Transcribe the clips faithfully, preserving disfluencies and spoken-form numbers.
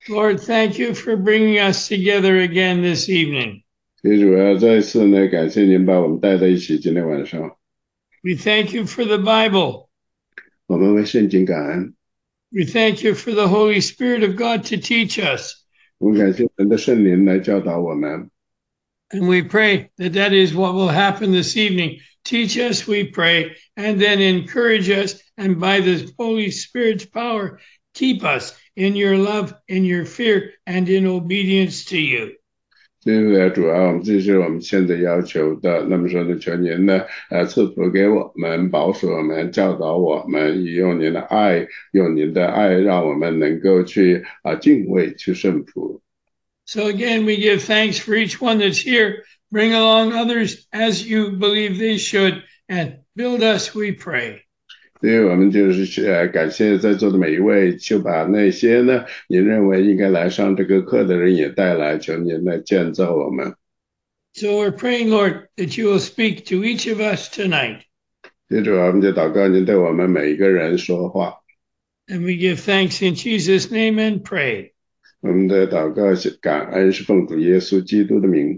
Lord, thank you for bringing us together again this evening. 所以主要再次呢，感谢您把我们带在一起。今天晚上， We thank you for the Bible. 我们为圣经感恩， We thank you for the Holy Spirit of God to teach us. 我们感谢神的圣灵来教导我们。 And we pray that that is what will happen this evening. Teach us, we pray, and then encourage us. And by the Holy Spirit's power, keep us in your love, in your fear, and in obedience to you. 这个主要我们这是我们现在要求的。那么说呢，求您呢，呃，赐福给我们，保守我们，教导我们，以用您的爱，用您的爱，让我们能够去啊、敬畏，去顺服。 So again, we give thanks for each one that's here. Bring along others as you believe they should, and build us, we pray. 所以我们就是呃感谢在座的每一位，就把那些呢您认为应该来上这个课的人也带来，求您来建造我们。 So we're praying, Lord, that you will speak to each of us tonight. 接着我们就祷告，您对我们每一个人说话。 And we give thanks in Jesus' name and pray. 我们的祷告是感恩，是奉主耶稣基督的名。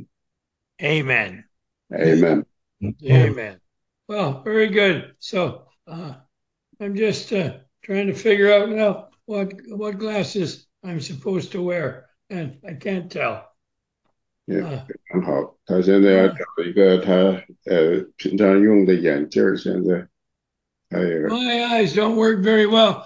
Amen. Amen. Amen. Well, very good. So uh, I'm just uh, trying to figure out now what what glasses I'm supposed to wear, and I can't tell. 也 Uh, 非常好。他现在要找一个他呃平常用的眼镜儿，现在还有 my eyes don't work very well.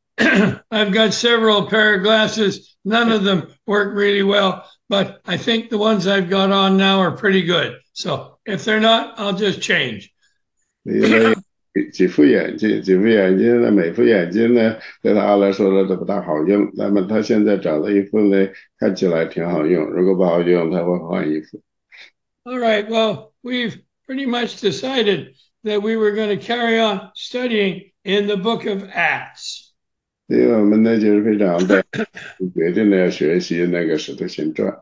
I've got several pair of glasses. None of them work really well, but I think the ones I've got on now are pretty good. So if they're not, I'll just change. 因为几副眼镜，几副眼镜呢，每副眼镜呢对他来说呢都不大好用。那么他现在找了一副呢，看起来挺好用。如果不好用，他会换一副。 All right. Well, we've pretty much decided that we were going to carry on studying in the book of Acts. 因为我们呢就是非常的决定了要学习那个《使徒行传》。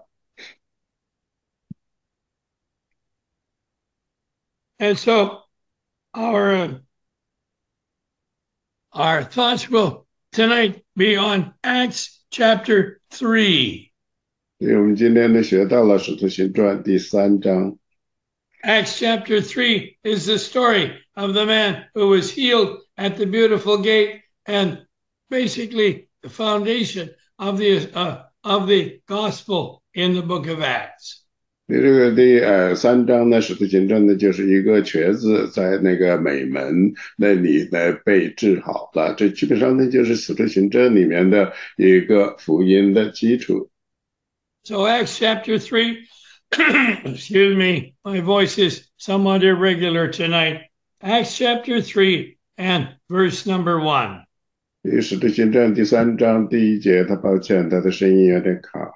And so our uh, our thoughts will tonight be on Acts chapter three. 所以我们今天呢学到了《使徒行传》第三章。 Acts chapter three is the story of the man who was healed at the beautiful gate, and basically the foundation of the uh, of the gospel in the book of Acts. 这个第呃三章呢，《使徒行传》呢，就是一个瘸子在那个美门那里呢被治好了，这基本上呢就是《使徒行传》里面的一个福音的基础。 So Acts chapter three, excuse me, my voice is somewhat irregular tonight. Acts chapter three and verse number one. 《使徒行传》第三章第一节，他抱歉，他的声音有点卡。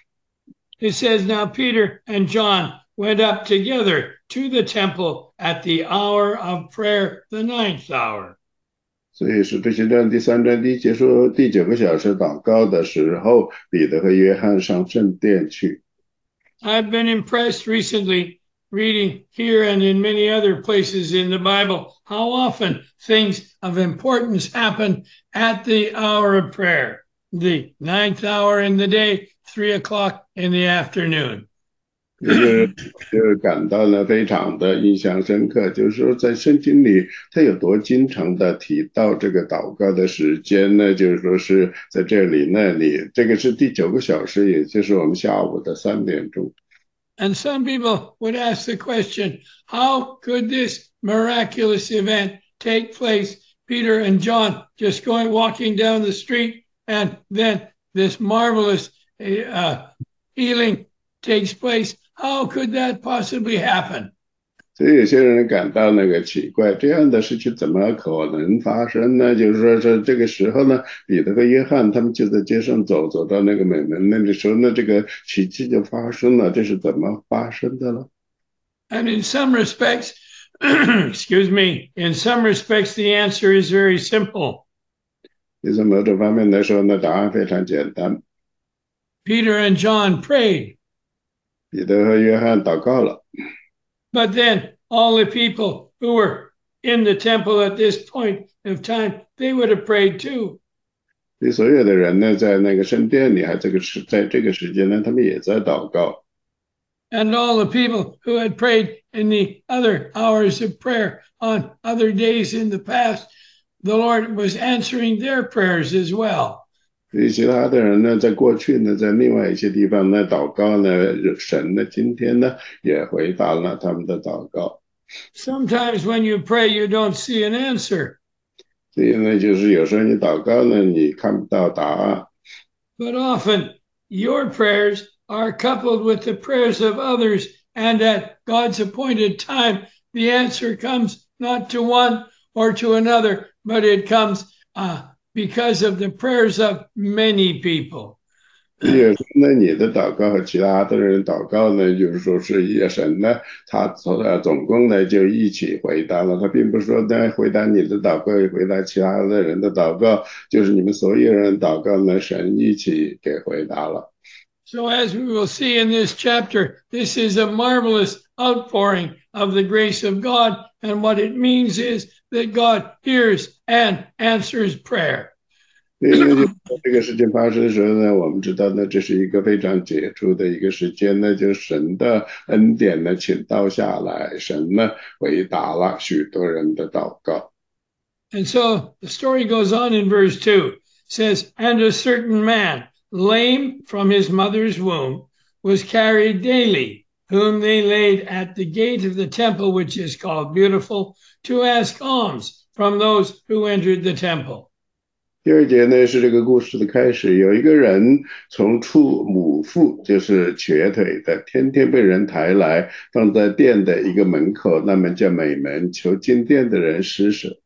It says, Now Peter and John went up together to the temple at the hour of prayer, the ninth hour. 所以《使徒行传》第三章第一节说，第九个小时祷告的时候，彼得和约翰上圣殿去。 I've been impressed recently reading here and in many other places in the Bible how often things of importance happen at the hour of prayer, the ninth hour in the day, three o'clock in the afternoon. 就是就是感到呢非常的印象深刻，就是说在圣经里，他有多经常的提到这个祷告的时间呢？就是说是在这里那里，这个是第九个小时，也就是我们下午的三点钟。 And some people would ask the question, how could this miraculous event take place? Peter and John just going walking down the street, and then this marvelous uh, healing takes place. How could that possibly happen? 所以有些人感到那个奇怪，这样的事情怎么可能发生呢？就是说是这个时候呢，彼得和约翰他们就在街上走，走到那个美门那里时候呢，这个奇迹就发生了。这是怎么发生的呢？ And in some respects, excuse me, in some respects, the answer is very simple. 从某种方面来说呢，答案非常简单。 Peter and John prayed. 彼得和约翰祷告了。 But then all the people who were in the temple at this point of time, they would have prayed too. 所以所有的人呢，在那个圣殿里，还这个时，在这个时间呢，他们也在祷告。 And all the people who had prayed in the other hours of prayer on other days in the past, the Lord was answering their prayers as well. 所以其他的人呢，在过去呢，在另外一些地方呢，祷告呢，神呢，今天呢，也回答了他们的祷告。 Sometimes when you pray, you don't see an answer. 所以呢，就是有时候你祷告呢，你看不到答案。 But often your prayers are coupled with the prayers of others, and at God's appointed time, the answer comes not to one or to another, but it comes uh, because of the prayers of many people. 有时候呢，你的祷告和其他的人祷告呢，就是说是一个神呢，他呃总共呢就一起回答了，他并不是说在回答你的祷告，回答其他的人的祷告，就是你们所有人祷告呢，神一起给回答了。 So as we will see in this chapter, this is a marvelous outpouring of the grace of God, and what it means is that God hears and answers prayer. 因为这个事情发生的时候呢，我们知道呢，这是一个非常杰出的一个时间呢，就是神的恩典呢，倾倒下来，神呢回答了许多人的祷告。 And so the story goes on in verse two. It says, and a certain man, lame from his mother's womb, was carried daily, whom they laid at the gate of the temple, which is called Beautiful, to ask alms from those who entered the temple. 第二节呢是这个故事的开始，有一个人从出母腹，就是瘸腿的，天天被人抬来，放在殿的一个门口，那么叫美门，求进殿的人施舍。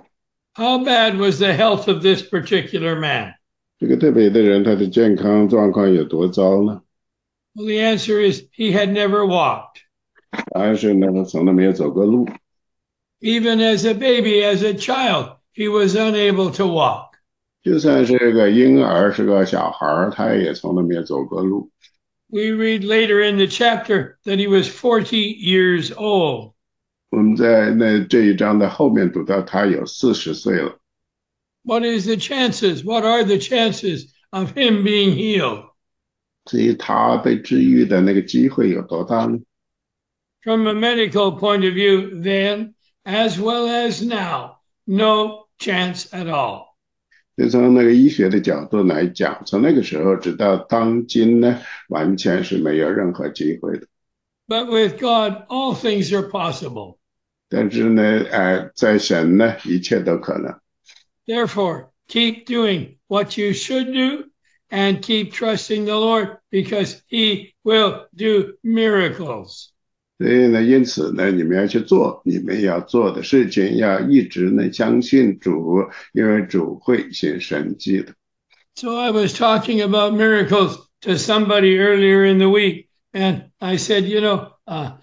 How bad was the health of this particular man? 这个特别的人，他的健康状况有多糟呢？ Well, the answer is he had never walked. 答案是呢，他从来没有走过路。 Even as a baby, as a child, he was unable to walk. 就算是个婴儿，是个小孩，他也从来没有走过路。 We read later in the chapter that he was forty years old. 我们在那这一章的后面读到，他有四十岁了。 What is the chances? What are the chances of him being healed? 至于他被治愈的那个机会有多大呢？ From a medical point of view, then, as well as now, no chance at all. 就从那个医学的角度来讲，从那个时候直到当今呢，完全是没有任何机会的。 But with God, all things are possible. 但是呢，呃，在神呢，一切都可能。 Therefore, keep doing what you should do and keep trusting the Lord because he will do miracles. 所以呢，因此呢，你们要去做你们要做的事情，要一直呢相信主，因为主会行神迹的。 So I was talking about miracles to somebody earlier in the week, and I said, you know, uh,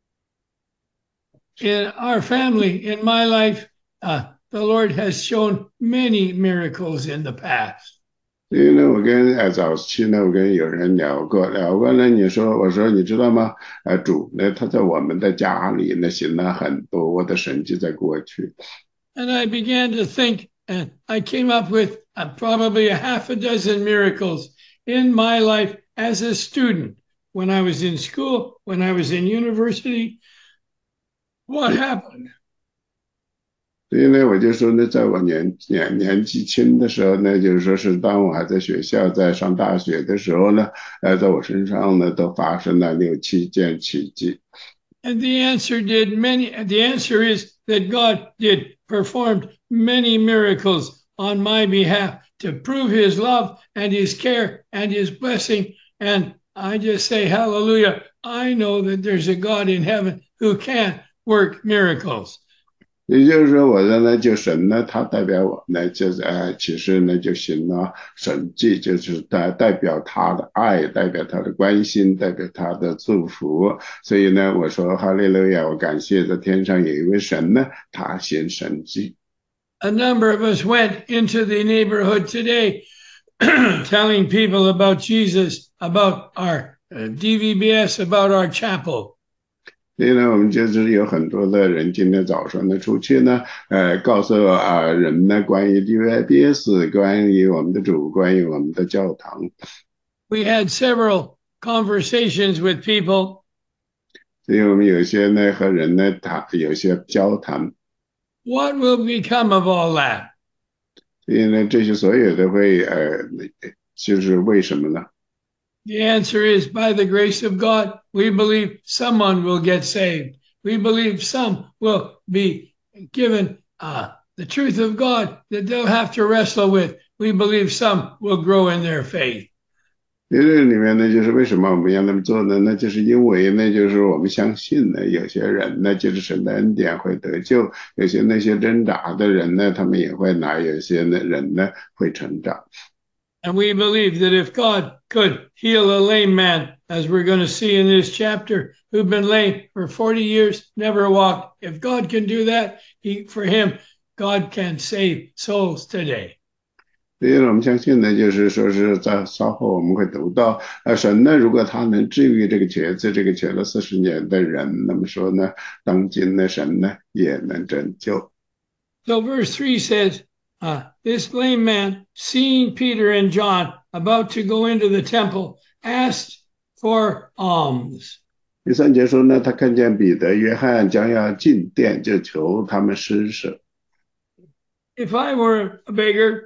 in our family, in my life, uh, the Lord has shown many miracles in the past. 所以呢，我跟呃早期呢，我跟有人聊过，聊过呢，你说，我说你知道吗？呃，主呢，他在我们的家里呢行了很多的神迹在过去。 And I began to think, and I came up with uh, probably a half a dozen miracles in my life as a student. When I was in school, when I was in university, what happened? 所以呢，我就说呢，在我年年年纪轻的时候呢，就是说是当我还在学校，在上大学的时候呢，呃，在我身上呢都发生了六七件奇迹。 And the answer did many. The answer is that God did performed many miracles on my behalf to prove His love and His care and His blessing. And I just say, Hallelujah! I know that there's a God in heaven who can work miracles. 也就是说，我的呢，就神呢，他代表我呢，就是呃，其实呢，就行了神迹，就是代代表他的爱，代表他的关心，代表他的祝福。所以呢，我说哈利路亚，我感谢在天上有一位神呢，他行神迹。 A number of us went into the neighborhood today, telling people about Jesus, about our uh, D V B S, about our chapel. 所以呢，我们就是有很多的人今天早上呢出去呢，呃，告诉啊、人呢关于 D Y B S，关于我们的主，关于我们的教堂。 We had several conversations with people. 所以我们有些呢和人呢谈，有些交谈。 What will become of all that? 所以呢，这些所有的会呃，就是为什么呢？ The answer is by the grace of God, we believe someone will get saved. We believe some will be given uh, the truth of God that they'll have to wrestle with. We believe some will grow in their faith. 因为这里面呢，就是为什么我们要那么做呢？那就是因为呢，就是我们相信呢，有些人呢，就是神的恩典会得救；有些那些挣扎的人呢，他们也会拿；有些呢人呢会成长。 And we believe that if God could heal a lame man, as we're going to see in this chapter, who'd been lame for forty years, never walked, if God can do that, he, for him, God can save souls today. 所以我们相信呢，就是说是在稍后我们会读到，呃，神呢，如果他能治愈这个瘸子，这个瘸了四十年的人，那么说呢，当今的神呢也能拯救。 So verse three says, uh, this lame man, seeing Peter and John about to go into the temple, asked for alms. 第三节说呢，他看见彼得、约翰将要进殿，就求他们施舍。 If I were a beggar,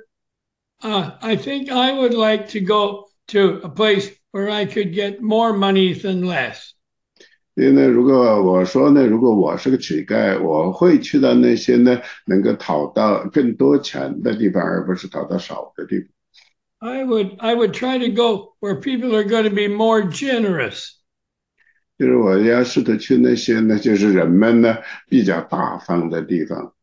uh, I think I would like to go to a place where I could get more money than less. 所以呢，如果我说呢，如果我是个乞丐，我会去到那些呢能够讨到更多钱的地方，而不是讨到少的地方。 I would I would try to go where people are going to be more generous. 就是我要试图去那些呢，就是人们呢比较大方的地方。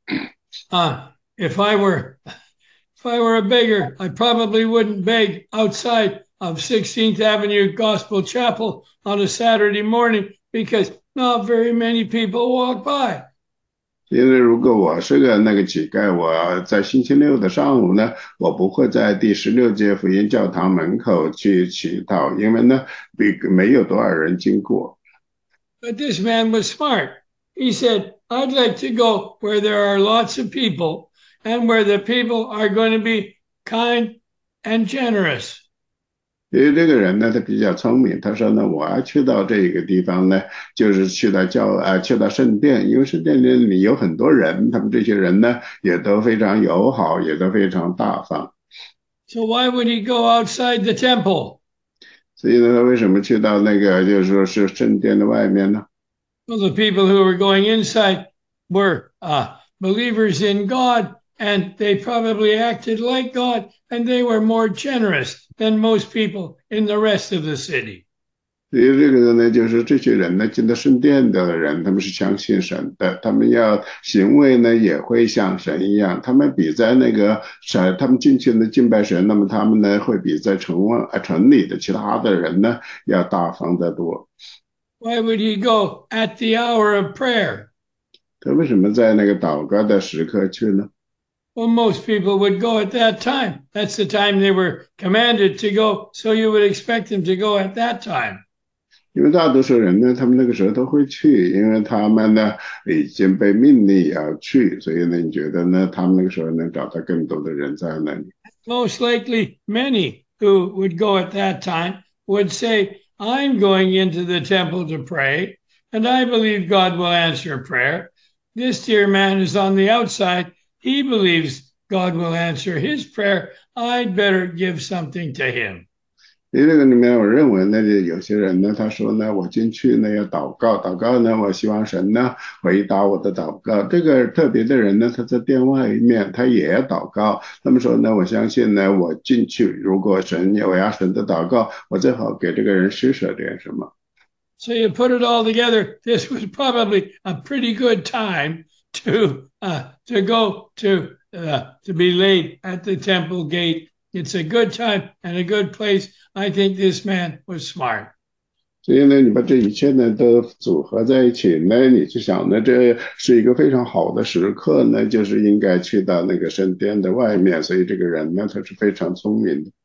Uh, if I were if I were a beggar, I probably wouldn't beg outside of sixteenth Avenue Gospel Chapel on a Saturday morning because not very many people walk by. 因为如果我是个那个乞丐，我在星期六的上午呢，我不会在第十六届福音教堂门口去祈祷，因为呢，比没有多少人经过。 But this man was smart. He said, I'd like to go where there are lots of people and where the people are going to be kind and generous. 因为这个人呢，他比较聪明，他说呢，我要去到这个地方呢，就是去到教啊，去到圣殿，因为圣殿里有很多人，他们这些人呢也都非常友好，也都非常大方。 So why would he go outside the temple? 所以呢，他为什么去到那个就是说是圣殿的外面呢？ Well, the people who were going inside were uh, believers in God, and they probably acted like God, and they were more generous than most people in the rest of the city. 所以这个呢，就是这些人呢，进到圣殿的人，他们是相信神的，他们要行为呢也会像神一样，他们比在那个神，他们进去呢敬拜神，那么他们呢会比在城外啊城里的其他的人呢要大方得多。 Why would he go at the hour of prayer? 他为什么在那个祷告的时刻去呢？ Well, most people would go at that time. That's the time they were commanded to go, so you would expect them to go at that time. 因为大多数人呢，他们那个时候都会去，因为他们呢已经被命令要去，所以呢，你觉得呢，他们那个时候能找到更多的人在那里？ Most likely, many who would go at that time would say, I'm going into the temple to pray, and I believe God will answer prayer. This dear man is on the outside. He believes God will answer his prayer. I'd better give something to him. 因为这个里面，我认为呢，有些人呢，他说呢，我进去呢要祷告，祷告呢，我希望神呢回答我的祷告。这个特别的人呢，他在殿外面，他也要祷告。那么说呢，我相信呢，我进去，如果神我要神的祷告，我最好给这个人施舍点什么。 So you put it all together. This was probably a pretty good time to uh, to go to uh, to be laid at the temple gate. It's a good time and a good place. I think this man was smart. 所以呢，你把这一切呢都组合在一起呢，你就想呢，这是一个非常好的时刻呢，就是应该去到那个圣殿的外面。所以这个人呢，他是非常聪明的。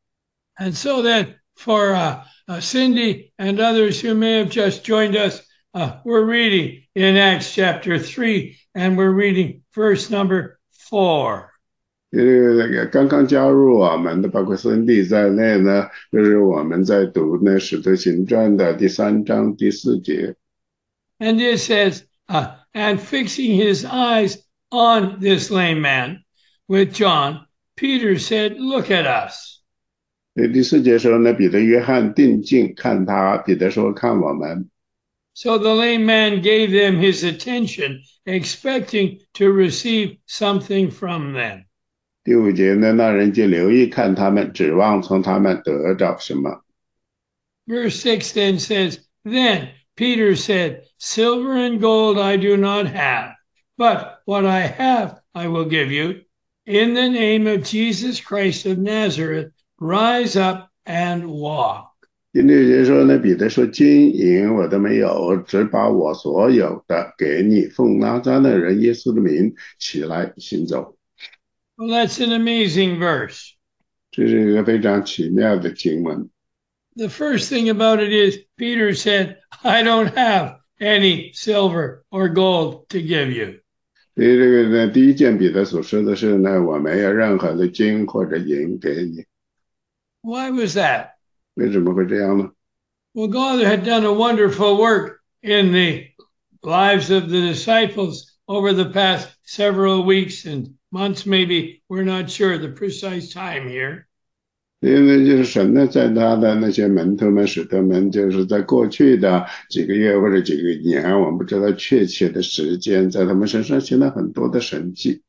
And so then, for uh, uh, Cindy and others who may have just joined us, uh, we're reading in Acts chapter three, and we're reading verse number four. 因为那个刚刚加入我们的，包括孙弟在内呢，就是我们在读那《使徒行传》的第三章第四节。 And it says, uh, and fixing his eyes on this lame man with John, Peter said, "Look at us." 第四节说呢，彼得、约翰定睛看他，彼得说：“看我们。” So the lame man gave them his attention, expecting to receive something from them. 第五节呢，那人就留意看他们，指望从他们得着什么。 Verse six then says, Then Peter said, Silver and gold I do not have, but what I have I will give you. In the name of Jesus Christ of Nazareth, rise up and walk. 第六节说呢，彼得说：“金银我都没有，只把我所有的给你，奉拿撒勒人耶稣的名起来行走。” Well, that's an amazing verse. 这是一个非常奇妙的经文。 The first thing about it is Peter said, I don't have any silver or gold to give you. 所以这个呢，第一件彼得所说的是呢，我没有任何的金或者银给你。 Why was that? 为什么会这样呢？ Well, God had done a wonderful work in the lives of the disciples over the past several weeks and months, maybe. We're not sure the precise time here. 因为就是神呢，在他的那些门徒们、使徒们，就是在过去的几个月或者几个年，我们不知道确切的时间，在他们身上行了很多的神迹。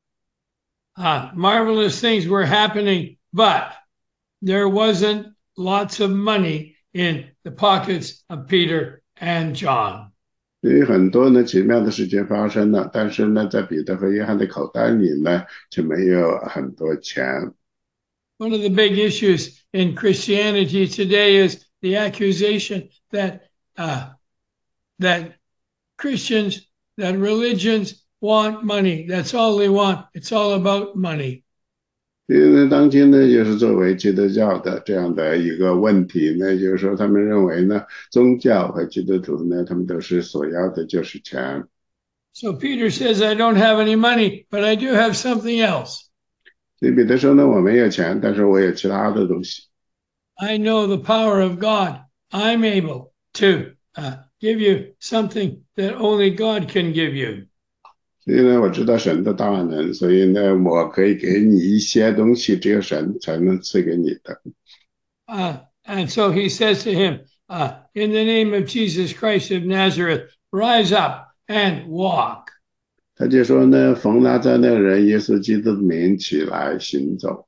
Uh, marvelous things were happening, but there wasn't lots of money in the pockets of Peter and John. 所以很多呢奇妙的事情发生了，但是呢，在彼得和约翰的口袋里呢，却没有很多钱。 One of the big issues in Christianity today is the accusation that uh, that Christians, that religions want money. That's all they want. It's all about money. 因为当今呢，就是作为基督教的这样的一个问题呢，就是说他们认为呢，宗教和基督徒呢，他们都是所要的就是钱。 So Peter says, I don't have any money, but I do have something else. 所以彼得说呢，我没有钱，但是我有其他的东西。 I know the power of God. I'm able to uh, give you something that only God can give you. 所以呢，我知道神的大能，所以呢，我可以给你一些东西，只有神才能赐给你的。 Uh, and so he says to him, uh, in the name of Jesus Christ of Nazareth, rise up and walk. 他就说呢，奉拿撒勒人耶稣基督的名起来行走。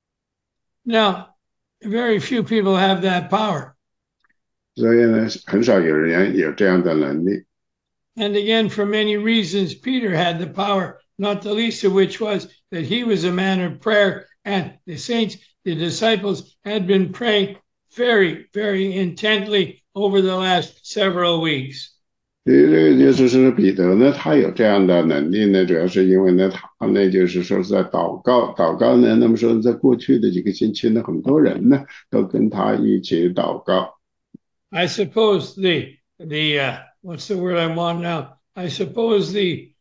Now, very few people have that power. 所以呢，很少有人有这样的能力。 And again, for many reasons, Peter had the power, not the least of which was that he was a man of prayer, and the saints, the disciples, had been praying very, very intently over the last several weeks. 所以这个就是说，彼得呢，他有这样的能力呢，主要是因为呢，他呢就是说是在祷告，祷告呢，那么说在过去的几个星期呢，很多人呢都跟他一起祷告。 I suppose the the uh, what's the word I want now? I suppose the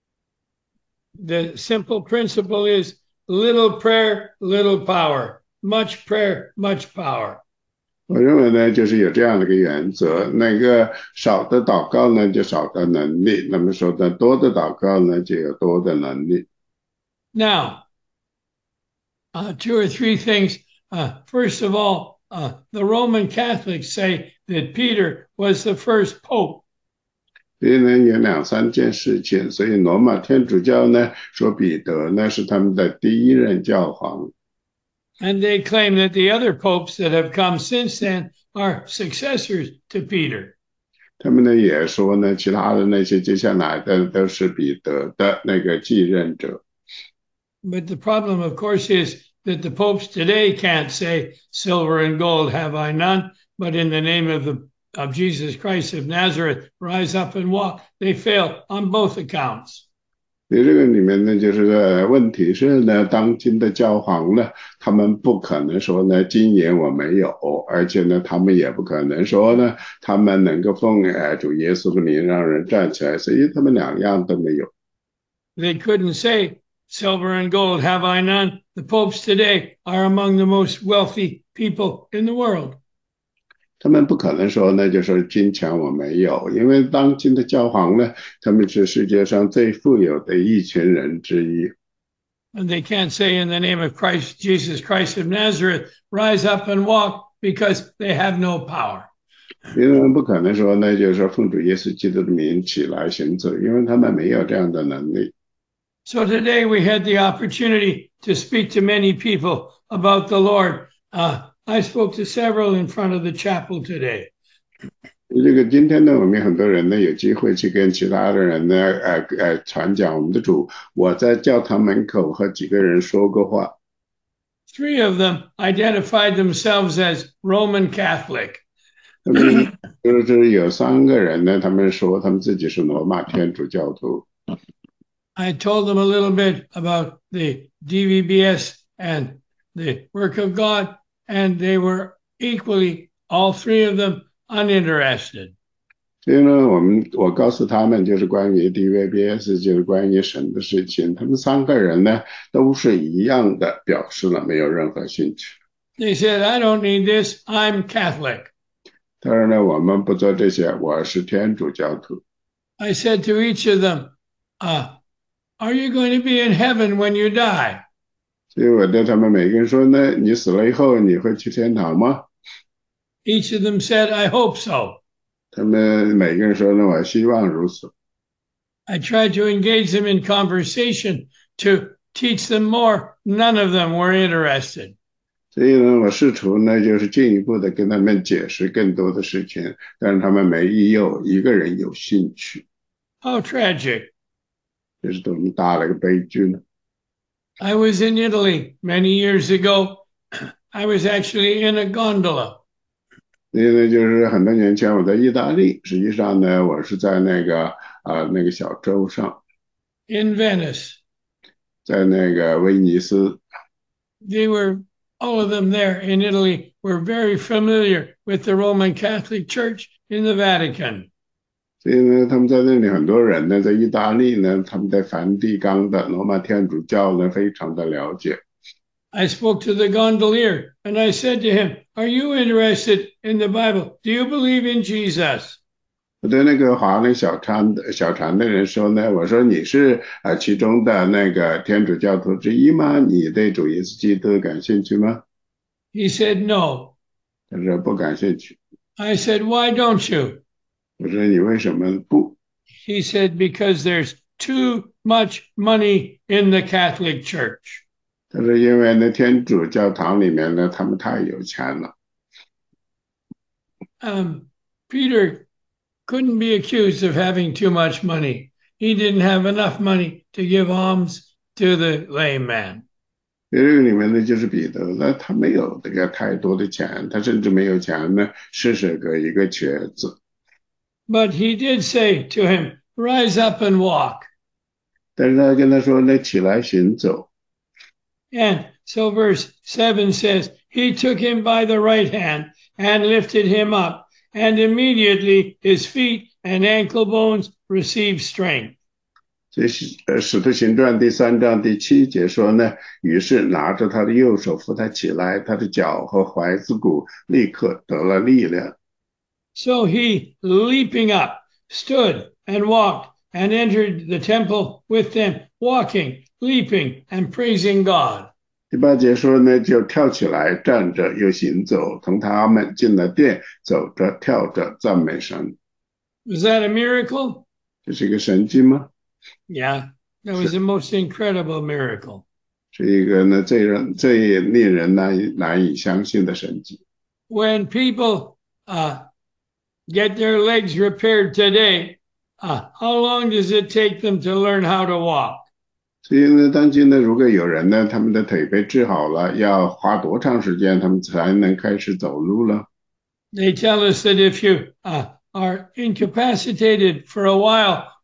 the simple principle is little prayer, little power. Much prayer, much power. 我认为呢，就是有这样的一个原则，那个少的祷告呢，就少的能力；那么说的多的祷告呢，就有多的能力。 Now, uh, two or three things. Uh, first of all, uh, the Roman Catholics say that Peter was the first pope. 所以呢，有两三件事情，所以罗马天主教呢说彼得呢是他们的第一任教皇。 And they claim that the other popes that have come since then are successors to Peter. 他们呢也说呢，其他的那些接下来的都是彼得的那个继任者。 But the problem, of course, is that the popes today can't say, silver and gold have I none, but in the name of the of Jesus Christ of Nazareth, rise up and walk. They fail on both accounts. 所以这个里面呢，就是个问题是呢，当今的教皇呢，他们不可能说呢，今年我没有，而且呢，他们也不可能说呢，他们能够奉呃主耶稣的名让人站起来，所以他们两样都没有。 They couldn't say, silver and gold have I none. The popes today are among the most wealthy people in the world. 他们不可能说呢，就说金钱我没有，因为当今的教皇呢，他们是世界上最富有的一群人之一。 And they can't say in the name of Christ, Jesus Christ of Nazareth, rise up and walk because they have no power. 因为不可能说呢，就是说奉主耶稣基督的名起来行走，因为他们没有这样的能力。 So today we had the opportunity to speak to many people about the Lord. Uh, I spoke to several in front of the chapel today. 这个今天呢，我们很多人呢有机会去跟其他的人呢，呃呃传讲我们的主。我在教堂门口和几个人说过话。 Three of them identified themselves as Roman Catholic. 他们就是有三个人呢，他们说他们自己是罗马天主教徒。 I told them a little bit about the D V B S and the work of God, and they were equally, all three of them, uninterested. 所以呢，我们我告诉他们，就是关于 D V B S，就是关于神的事情。他们三个人呢，都是一样的表示了没有任何兴趣。 They said, I don't need this, I'm Catholic. 他说呢，我们不做这些，我是天主教徒。 I said to each of them, uh, are you going to be in heaven when you die? 所以我对他们每个人说呢，你死了以后你会去天堂吗？ Each of them said, I hope so. 他们每个人说呢，我希望如此。 I tried to engage them in conversation to teach them more. None of them were interested. 所以呢，我试图呢，就是进一步的跟他们解释更多的事情，但是他们没有一个人有兴趣。 How tragic. 这是多么大的一个悲剧呢？ I was in Italy many years ago. I was actually in a gondola. 所以呢，就是很多年前我在意大利，实际上呢，我是在那个呃那个小洲上， In Venice. 在那个威尼斯。 They were, all of them there in Italy were very familiar with the Roman Catholic Church in the Vatican. 所以呢，他们在那里很多人呢，在意大利呢，他们对梵蒂冈的罗马天主教呢非常的了解。 I spoke to the gondolier and I said to him, are you interested in the Bible? Do you believe in Jesus? 我对那个划那小船的小船的人说呢，我说你是呃其中的那个天主教徒之一吗？你对主耶稣基督感兴趣吗？ He said, no. 他说不感兴趣。 I said, why don't you? 我说你为什么不？ He said, because there's too much money in the Catholic Church. 他说因为呢天主教堂里面呢他们太有钱了。 Um, Peter couldn't be accused of having too much money. He didn't have enough money to give alms to the lame man. 这个里面呢就是彼得呢，他没有这个太多的钱，他甚至没有钱呢施舍给一个瘸子。 But he did say to him, rise up and walk. 但是他跟他说呢，起来行走。 And so verse seven says, he took him by the right hand and lifted him up, and immediately his feet and ankle bones received strength. 这是呃《使徒行传》第三章第七节说呢，于是拿着他的右手扶他起来，他的脚和踝子骨立刻得了力量。 So he, leaping up, stood and walked and entered the temple with them, walking, leaping, and praising God. 第八节说呢，就跳起来，站着又行走，同他们进了殿，走着跳着赞美神。 Was that a miracle? 这是一个神迹吗？ Yeah, that was the most incredible miracle. 是一个呢最让最令人难以难以相信的神迹。 When people uh, get their legs repaired today, uh, how long does it take them to learn how to walk? 所以呢，当今呢，如果有人呢，他们的腿被治好了，要花多长时间他们才能开始走路了？ They tell us that if you uh, are incapacitated for a while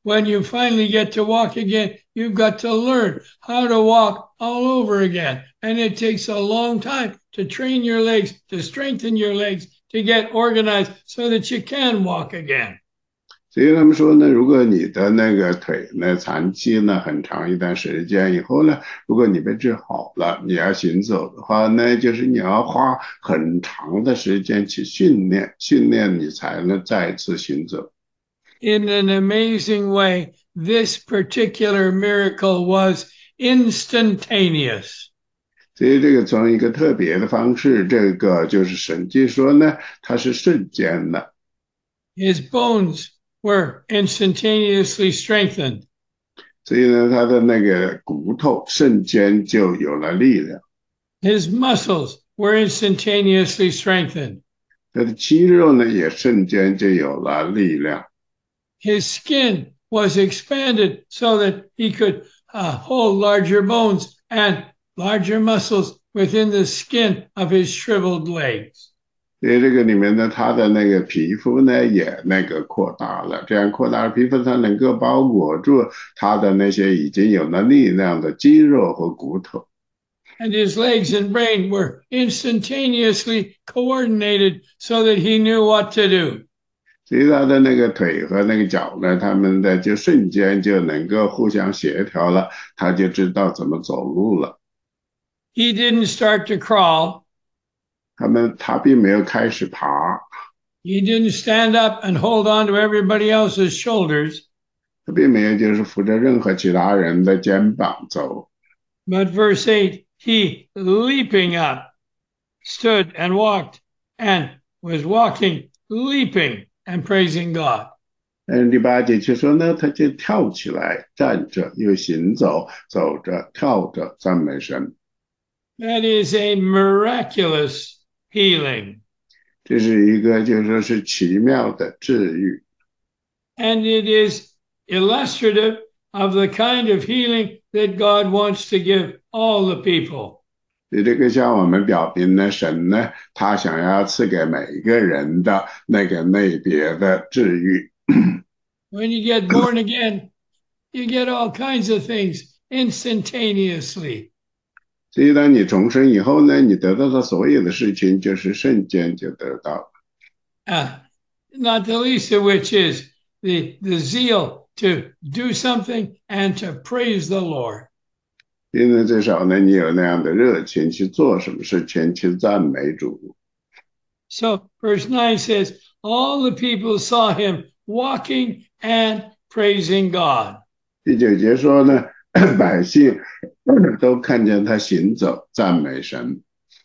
when you finally get to walk again, you've got to learn how to walk all over again. And it takes a long time to train your legs, to strengthen your legs, to get organized so that you can walk again. 所以他们说呢，如果你的那个腿呢残疾呢很长一段时间以后呢，如果你被治好了，你要行走的话呢，就是你要花很长的时间去训练，训练你才能再次行走。 In an amazing way, this particular miracle was instantaneous. 所以这个从一个特别的方式，这个就是神迹说呢，它是瞬间的。 His bones were instantaneously strengthened. 所以呢，他的那个骨头瞬间就有了力量。 His muscles were instantaneously strengthened. 他的肌肉呢也瞬间就有了力量。 His skin was expanded so that he could uh, hold larger bones and larger muscles within the skin of his shriveled legs. 所以这个里面呢，它的那个皮肤呢也那个扩大了，这样扩大的皮肤它能够包裹住它的那些已经有了力量的肌肉和骨头。 And his legs and brain were instantaneously coordinated so that he knew what to do. 所以他的那个腿和那个脚呢，他们的就瞬间就能够互相协调了，他就知道怎么走路了。 He didn't start to crawl. 他们他并没有开始爬。 He didn't stand up and hold on to everybody else's shoulders. 他并没有就是扶着任何其他人的肩膀走。 But verse eight, he leaping up, stood and walked, and was walking, leaping and praising God. 嗯，第八节就说呢，他就跳起来，站着又行走，走着跳着赞美神。 That is a miraculous healing. 这是一个就说是奇妙的治愈。 And it is illustrative of the kind of healing that God wants to give all the people. 这个向我们表明呢，神呢，他想要赐给每一个人的那个类别的治愈。 When you get born again, you get all kinds of things instantaneously. 所以当你重生以后呢，你得到的所有的事情就是瞬间就得到了。 Uh, not the least of which is the, the zeal to do something and to praise the Lord. 因为至少呢，你有那样的热情去做什么事情，去赞美主。 So verse nine says, all the people saw him walking and praising God. 第九节说呢，百姓都看见他行走，赞美神。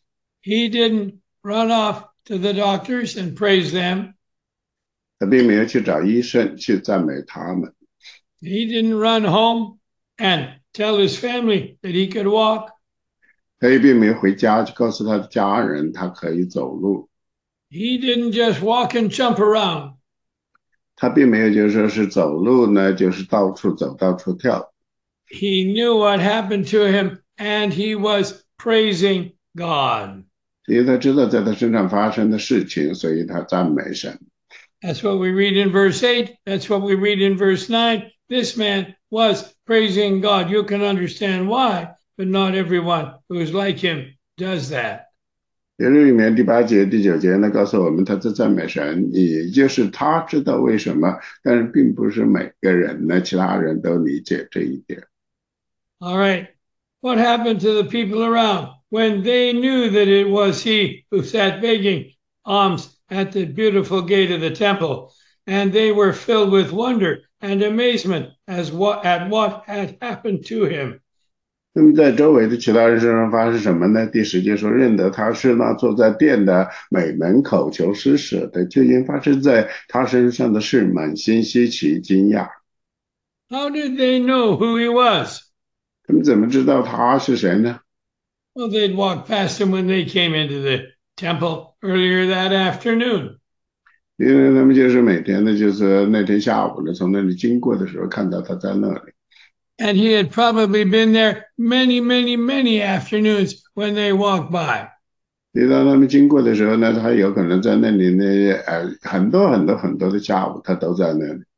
He didn't run off to the doctors and praise them. 他并没有去找医生去赞美他们。 He didn't run home and tell his family that he could walk. 他也并没有回家去告诉他的家人他可以走路。 He didn't just walk and jump around. 他并没有就是说是走路呢，就是到处走，到处跳。 He knew what happened to him and he was praising God. 因为他知道在他身上发生的事情，所以他赞美神。 That's what we read in verse eight. That's what we read in verse nine. This man was praising God. You can understand why, but not everyone who is like him does that. 耶利里面第八节、第九节呢，告诉我们他在赞美神，也就是他知道为什么，但是并不是每个人呢，其他人都理解这一点。 All right. What happened to the people around when they knew that it was he who sat begging alms at the beautiful gate of the temple, and they were filled with wonder and amazement as what at what had happened to him? 那么在周围的其他人身上发生什么呢？第十节说，认得他是那坐在殿的美门口求施舍的，究竟发生在他身上的事，满心稀奇惊讶。 How did they know who he was? 他们怎么知道他是谁呢？ Well, they'd walk past him when they came into the temple earlier that afternoon. 因为他们就是每天呢，就是那天下午呢，从那里经过的时候，看到他在那里。 And he had probably been there many, many, many afternoons when they walked by. 所以当他们经过的时候呢，他有可能在那里呢，呃，很多很多很多的下午，他都在那里。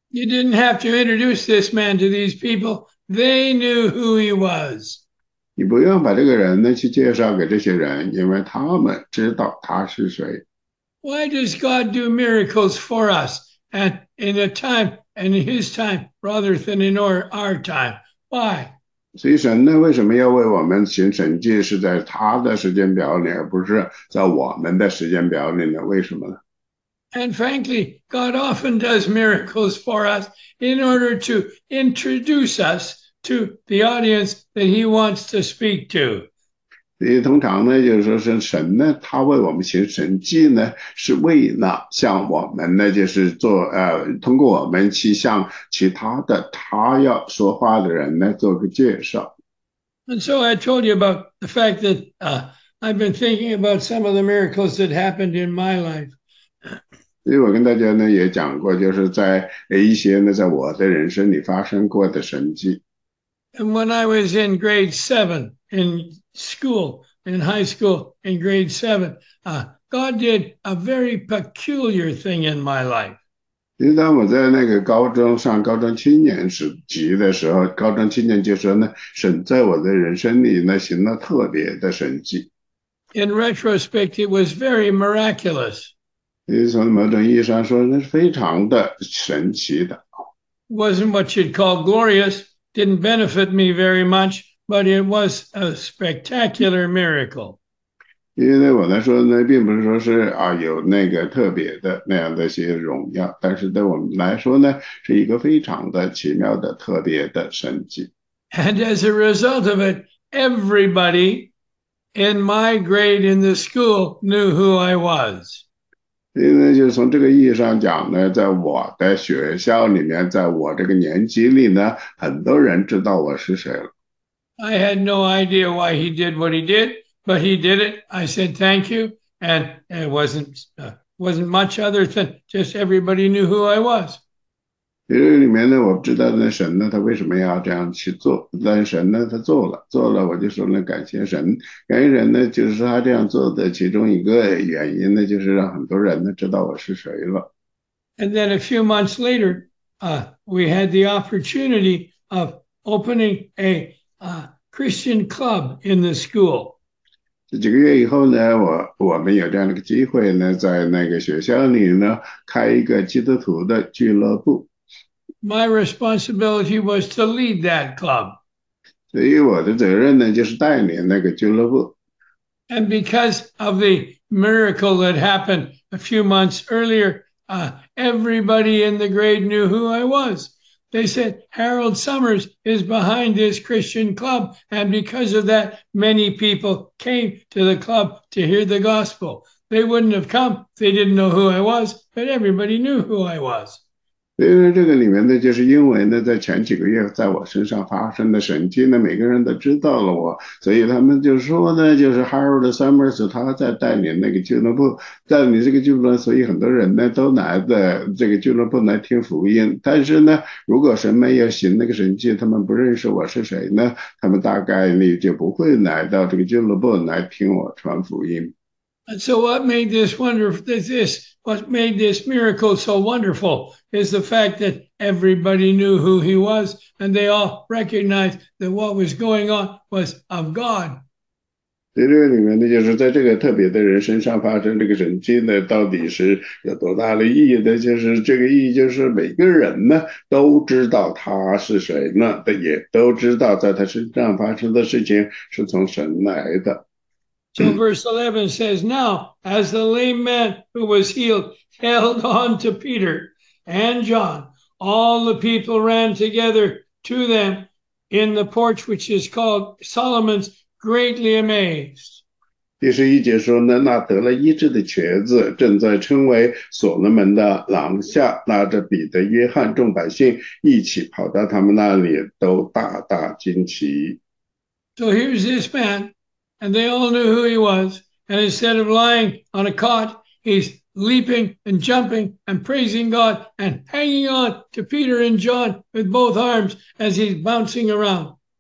You didn't have to introduce this man to these people. They knew who he was. 你不用把这个人呢去介绍给这些人，因为他们知道他是谁。 Why does God do miracles for us and in a time and in his time rather than in our, our time? Why? 所以神呢，为什么要为我们行神迹？是在他的时间表里，而不是在我们的时间表里呢？为什么呢？ And frankly, God often does miracles for us in order to introduce us to the audience that he wants to speak to. 所以通常呢，就是说是神呢，他为我们行神迹呢，是为了向我们呢，就是做呃，通过我们去向其他的他要说话的人呢做个介绍。 And so I told you about the fact that uh, I've been thinking about some of the miracles that happened in my life. 所以我跟大家呢也讲过，就是在一些呢，在我的人生里发生过的神迹。 And when I was in grade seven in school, in high school, in grade seven, uh, God did a very peculiar thing in my life. 因为当我在那个高中上高中七年时级的时候，高中七年级时候呢，神在我的人生里呢行了特别的神迹。 In retrospect, it was very miraculous. 因为从某种意义上说，那是非常的神奇的。 Wasn't what you'd call glorious. Didn't benefit me very much, but it was a spectacular miracle. 因为呢，我来说呢，并不是说是啊有那个特别的那样的一些荣耀，但是对我们来说呢，是一个非常的奇妙的特别的神迹。 And as a result of it, everybody in my grade in the school knew who I was. 所以呢，就是从这个意义上讲呢，在我的学校里面，在我这个年级里呢，很多人知道我是谁了。 I had no idea why he did what he did, but he did it. I said thank you, and it wasn't uh, wasn't much other than just everybody knew who I was. 其实里面呢，我不知道呢，神呢，他为什么要这样去做？但神呢，他做了，做了，我就说呢，感谢神。感谢神呢，就是说他这样做的其中一个原因呢，就是让很多人呢知道我是谁了。 And then a few months later, uh, we had the opportunity of opening a uh, Christian club in the school. 这几个月以后呢，我我们有这样的一个机会呢，在那个学校里呢，开一个基督徒的俱乐部。 My responsibility was to lead that club. 所以我的责任呢，就是带领那个俱乐部。 And because of the miracle that happened a few months earlier, uh, everybody in the grade knew who I was. They said, Harold Summers is behind this Christian club. And because of that, many people came to the club to hear the gospel. They wouldn't have come if they didn't know who I was, but everybody knew who I was. 因为这个里面呢，就是因为呢，在前几个月在我身上发生的神迹呢，每个人都知道了我，所以他们就说呢，就是 Harold Summers 他在带领那个俱乐部，带领这个俱乐部，所以很多人呢都来的这个俱乐部来听福音。但是呢，如果神没有行那个神迹，他们不认识我是谁呢，他们大概率就不会来到这个俱乐部来听我传福音。 And so what made this wonderful, this, what made this miracle so wonderful is the fact that everybody knew who he was and they all recognized that what was going on was of God. 所以这个里面呢，就是在这个特别的人身上发生这个神迹呢，到底是有多大的意义呢？就是这个意义，就是每个人呢都知道他是谁呢，也都知道在他身上发生的事情是从神来的。 So verse eleven says, Now, as the lame man who was healed held on to Peter and John, all the people ran together to them in the porch, which is called Solomon's, greatly amazed. 第十一节说呢，那得了医治的瘸子正在称为所罗门的廊下，拉着彼得、约翰众百姓一起跑到他们那里，都大大惊奇。 So here's this man. And they all knew who he was. And instead of lying on a cot, he's leaping and jumping and praising God and hanging on to Peter and John with both arms as he's bouncing around.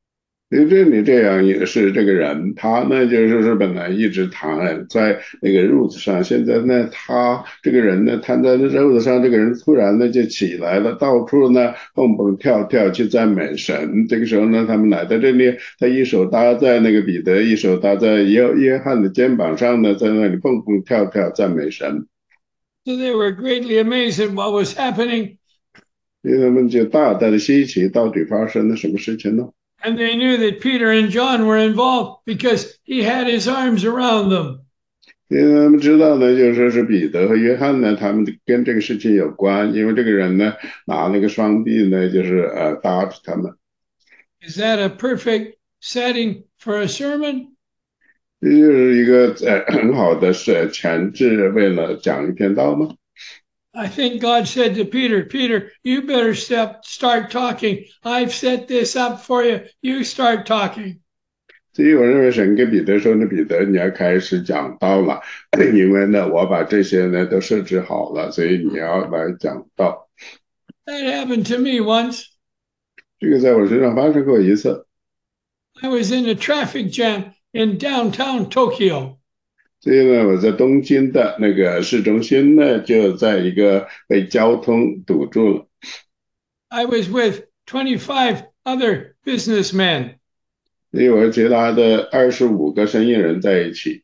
因为这里这样也是这个人，他呢就是说本来一直躺在那个褥子上，现在呢他这个人呢瘫在那褥子上，这个人突然呢就起来了，到处呢蹦蹦跳跳去赞美神。这个时候呢，他们来到这里，他一手搭在那个彼得，一手搭在约约翰的肩膀上呢，在那里蹦蹦跳跳赞美神。 So they were greatly amazed at what was happening, 因为他们就大大的稀奇，到底发生了什么事情呢？ and they knew that Peter and John were involved because he had his arms around them. 因为他们知道呢，就是说是彼得和约翰呢，他们跟这个事情有关，因为这个人呢拿那个双臂呢，就是呃搭着他们。 Is that a perfect setting for a sermon? 这就是一个呃很好的是前置，为了讲一篇道吗？ I think God said to Peter, Peter, you better step, start talking. I've set this up for you. You start talking. 所以我认为神跟彼得说呢，彼得你要开始讲道了，因为呢我把这些呢都设置好了，所以你要来讲道。 That happened to me once. 这个在我身上发生过一次。 I was in a traffic jam in downtown Tokyo. 所以呢，我在东京的那个市中心呢，就在一个被交通堵住了。 I was with twenty-five other businessmen. 所以我和其他的二十五个生意人在一起。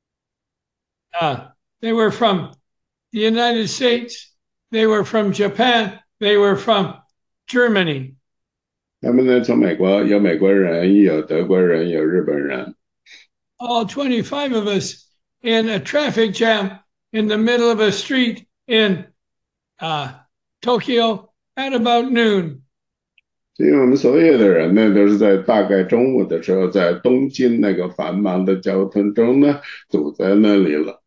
Uh, they were from the United States. They were from Japan. They were from Germany. 他们呢，从美国有美国人，有德国人，有日本人。 All twenty-five of us in a traffic jam in the middle of a street in uh, Tokyo at about noon. 所以我们所有的人呢，都是在大概中午的时候，在东京那个繁忙的交通中呢，堵在那里了。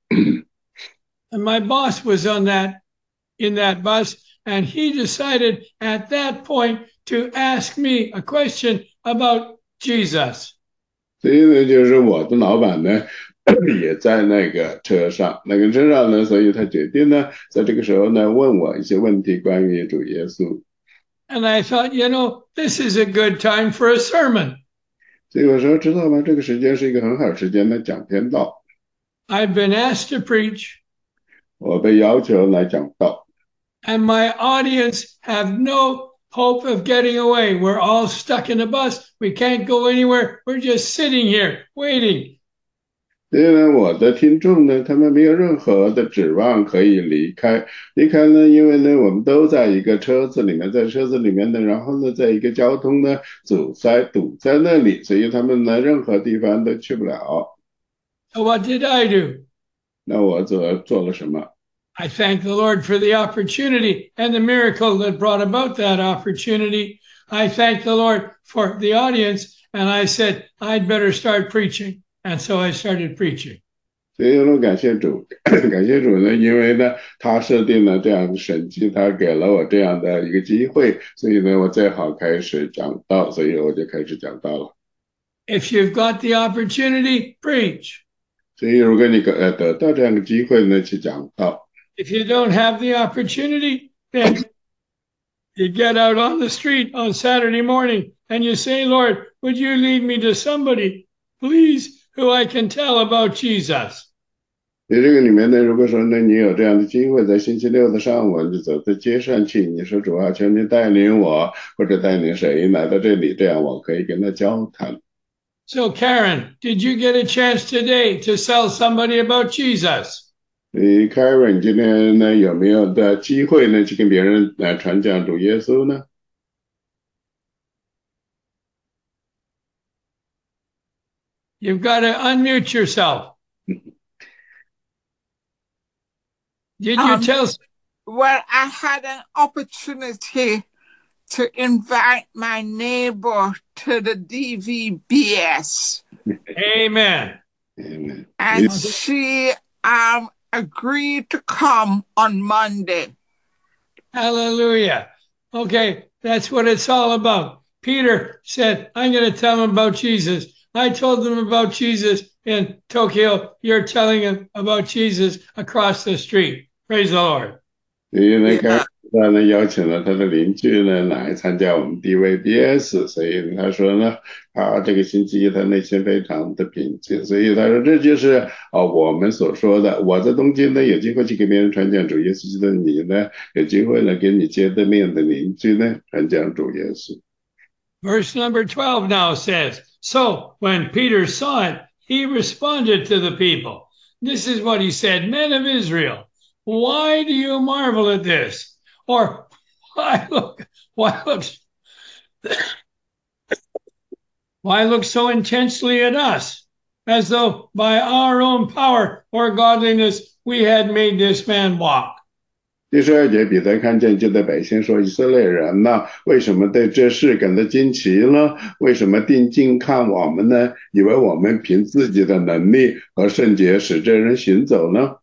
And my boss was on that in that bus, and he decided at that point to ask me a question about Jesus. 所以呢，就是我的老板呢，也在那个车上，那个车上呢，所以他决定呢，在这个时候呢，问我一些问题关于主耶稣。 And I thought, you know, this is a good time for a sermon. 所以我说，知道吗？这个时间是一个很好的时间来讲篇道。 I've been asked to preach, 我被要求来讲道， and my audience have no hope of getting away. We're all stuck in a bus. We can't go anywhere. We're just sitting here waiting. 所以呢，我的听众呢，他们没有任何的指望可以离开。离开呢，因为呢，我们都在一个车子里面，在车子里面呢，然后呢，在一个交通呢阻塞堵在那里，所以他们呢，任何地方都去不了。 So what did I do? 那我做做了什么？ I thank the Lord for the opportunity and the miracle that brought about that opportunity. I thank the Lord for the audience, and I said, I'd better start preaching. And so I started preaching. 所以呢，感谢主，感谢主呢，因为呢，他设定了这样的神迹，他给了我这样的一个机会，所以呢，我最好开始讲道，所以我就开始讲道了。 If you've got the opportunity, preach. 所以如果你呃得到这样的机会呢，去讲道。 If you don't have the opportunity, then you get out on the street on Saturday morning and you say, Lord, would you lead me to somebody, please, who I can tell about Jesus? 在这个里面呢，如果说呢，你有这样的机会，在星期六的上午，你走到街上去，你说主啊，求你带领我，或者带领谁来到这里，这样我可以跟他交谈。 So, Karen, did you get a chance today to tell somebody about Jesus? 你 Karen 今天呢有没有的机会呢去跟别人来传讲主耶稣呢？ You've got to unmute yourself. Did you Um, tell? Well, I had an opportunity to invite my neighbor to the D V B S, Amen. Amen. and she um agreed to come on Monday. Hallelujah. Okay, that's what it's all about. Peter said, I'm going to tell them about Jesus. I told them about Jesus in Tokyo. You're telling them about Jesus across the street. Praise the Lord. 所以呢， Yeah. 他呢邀请了他的邻居呢来参加我们 D V B S，所以他说呢，他这个星期一他内心非常的平静，所以他说这就是啊、呃我们所说的，我在东京呢有机会去给别人传讲主耶稣基督，你呢有机会呢给你接的面的邻居呢传讲主耶稣。 Verse number twelve now says, So when Peter saw it, he responded to the people. This is what he said, Men of Israel, why do you marvel at this? Or why look, why look, why look so intensely at us, as though by our own power or godliness we had made this man walk? 第十二节，彼得看见就对百姓说：“以色列人呐，为什么对这事感到惊奇呢？为什么定睛看我们呢？以为我们凭自己的能力和圣洁使这人行走呢？”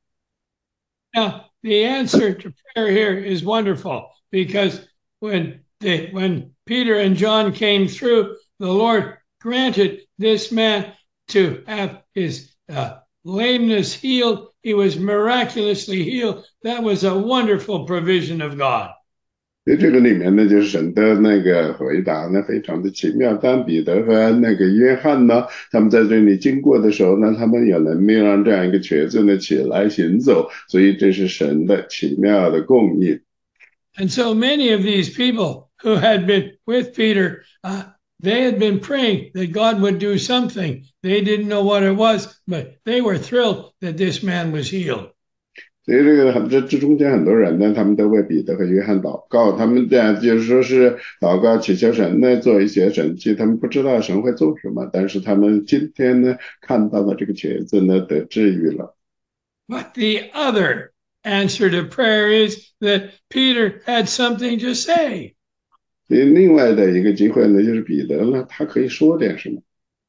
Now, the answer to prayer here is wonderful because when they, when Peter and John came through, the Lord granted this man to have his uh, lameness healed. He was miraculously healed. That was a wonderful provision of God. 所以这个里面呢，就是神的那个回答呢，非常的奇妙。当彼得和那个约翰呢，他们在这里经过的时候呢，他们有能力让这样一个瘸子呢起来行走，所以这是神的奇妙的供应。 And so many of these people who had been with Peter, uh, they had been praying that God would do something. They didn't know what it was, but they were thrilled that this man was healed. 所以这个很这这中间很多人呢，他们都为彼得和约翰祷告，他们这样就是说是祷告祈求神呢做一些神迹，他们不知道神会做什么，但是他们今天呢看到了这个瘸子呢得治愈了。 But the other answer to prayer is that Peter had something to say. 所以另外的一个机会呢，就是彼得呢，他可以说点什么。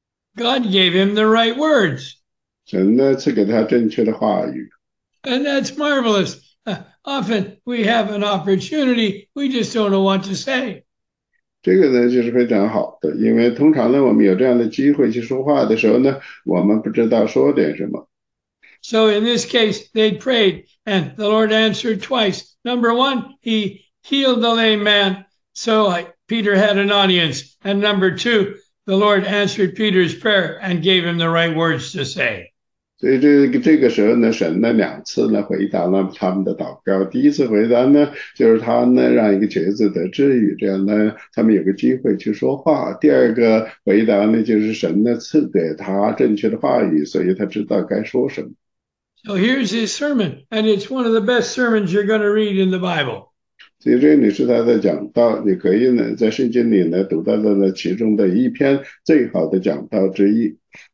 God gave him the right words. 神呢赐给他正确的话语。 And that's marvelous. Uh, often we have an opportunity, we just don't know what to say. 这个呢就是非常好的，因为通常呢我们有这样的机会去说话的时候呢，我们不知道说点什么。 So in this case, they prayed and the Lord answered twice. Number one, he healed the lame man. So Peter had an audience. And number two, the Lord answered Peter's prayer and gave him the right words to say. 所以这个这个时候呢，神呢两次呢回答了他们的祷告。第一次回答呢，就是他呢让一个瘸子得治愈，这样呢他们有个机会去说话。第二个回答呢，就是神呢赐给他正确的话语，所以他知道该说什么。 So here's his sermon, and it's one of the best sermons you're going to read in the Bible. 所以这里是他的讲道，你可以呢在圣经里呢读到的呢其中的一篇最好的讲道之一。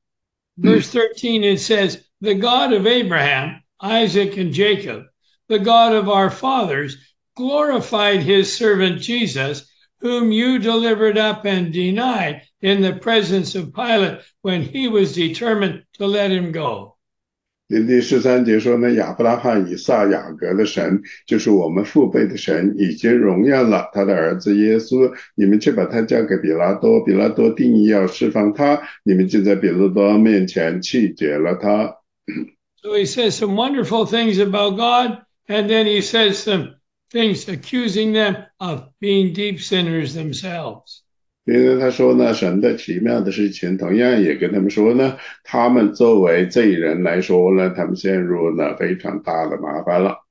Verse thirteen, it says, The God of Abraham, Isaac, and Jacob, the God of our fathers, glorified his servant Jesus, whom you delivered up and denied in the presence of Pilate when he was determined to let him go. 第十三节说呢，亚伯拉罕、以撒、雅各的神，就是我们父辈的神，已经荣耀了他的儿子耶稣。你们却把他交给比拉多，比拉多定义要释放他，你们就在比拉多面前气绝了他。 So he says some wonderful things about God, and then he says some things accusing them of being deep sinners themselves. 因为他说呢，神的奇妙的事情，同样也跟他们说呢，他们作为罪人来说呢，他们陷入了非常大的麻烦了。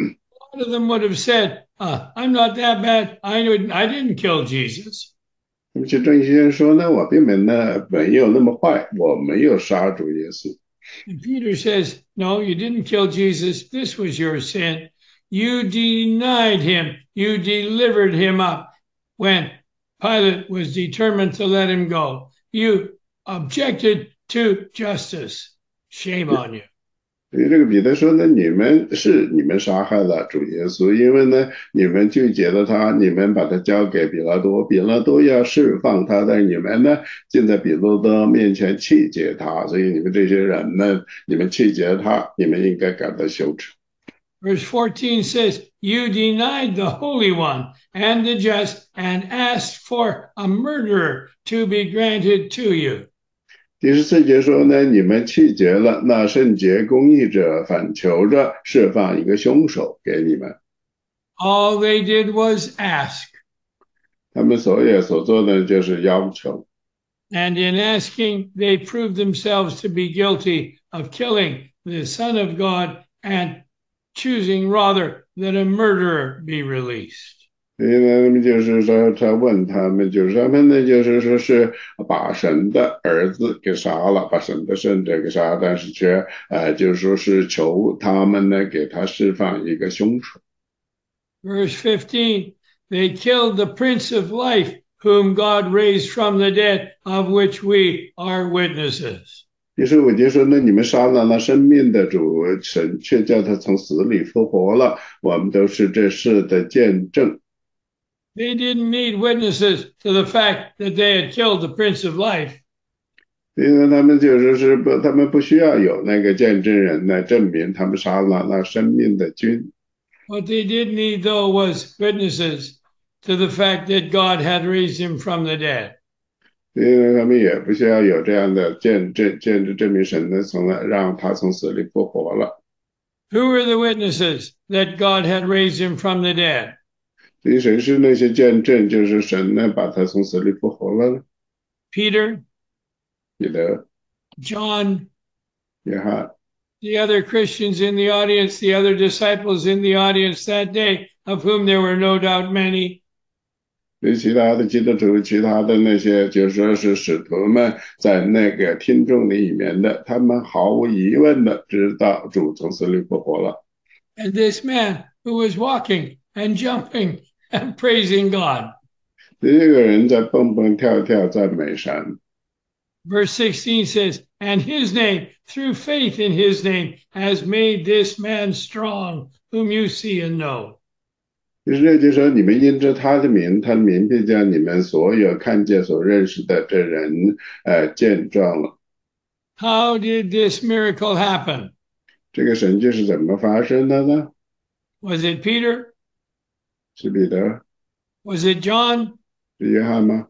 A lot of them would have said, uh, I'm not that bad. I, would, I didn't kill Jesus. 那么其中一些人说呢，我并没呢没有那么坏，我没有杀主耶稣。 And Peter says, no, you didn't kill Jesus. This was your sin. You denied him. You delivered him up when Pilate was determined to let him go. You objected to justice. Shame on you. 所以这个彼得说呢，你们是你们杀害了主耶稣，因为呢，你们拒绝了他，你们把他交给比拉多，比拉多要释放他，但你们呢，竟在比拉多面前气绝他，所以你们这些人呢，你们气绝他，你们应该感到羞耻。 Verse fourteen says, You denied the Holy One and the just and asked for a murderer to be granted to you. 第十四节说呢，你们弃绝了那圣洁公义者，反求着释放一个凶手给你们。 All they did was ask. 他们所有所做的就是要求。 And in asking, they proved themselves to be guilty of killing the Son of God and choosing rather that a murderer be released. 所以呢，他们就是说，他问他们，就是他们呢，就是说是把神的儿子给杀了，把神的圣者给杀，但是却呃，就是说是求他们呢，给他释放一个凶手。 Verse fifteen, they killed the Prince of Life, whom God raised from the dead, of which we are witnesses. 第十五节说，那你们杀了那生命的主，神却叫他从死里复活了，我们都是这事的见证。 They didn't need witnesses to the fact that they had killed the Prince of Life. 因为他们就是是不，他们不需要有那个见证人来证明他们杀了那生命的君。 What they did need, though, was witnesses to the fact that God had raised him from the dead. 因为他们也不需要有这样的见证，见证证明神呢从来让他从死里复活了。 Who were the witnesses that God had raised him from the dead? 所以谁是那些见证？就是神呢把他从死里复活了。 Peter, 彼得、 John, 约翰， the other Christians in the audience, the other disciples in the audience that day, of whom there were no doubt many. 所以其他的基督徒，其他的那些就说是使徒们在那个听众里面的，他们毫无疑问的知道主从死里复活了。 And this man who was walking and jumping and praising God. 这个人在蹦蹦跳跳赞美神。 Verse sixteen says, and his name, through faith in his name, has made this man strong, whom you see and know. 就是这就说，你们因着他的名，他的名必将你们所有看见、所认识的这人，呃，见状了。 How did this miracle happen? 这个神迹是怎么发生的呢？ Was it Peter? 是彼得？ Was it John? 是约翰吗？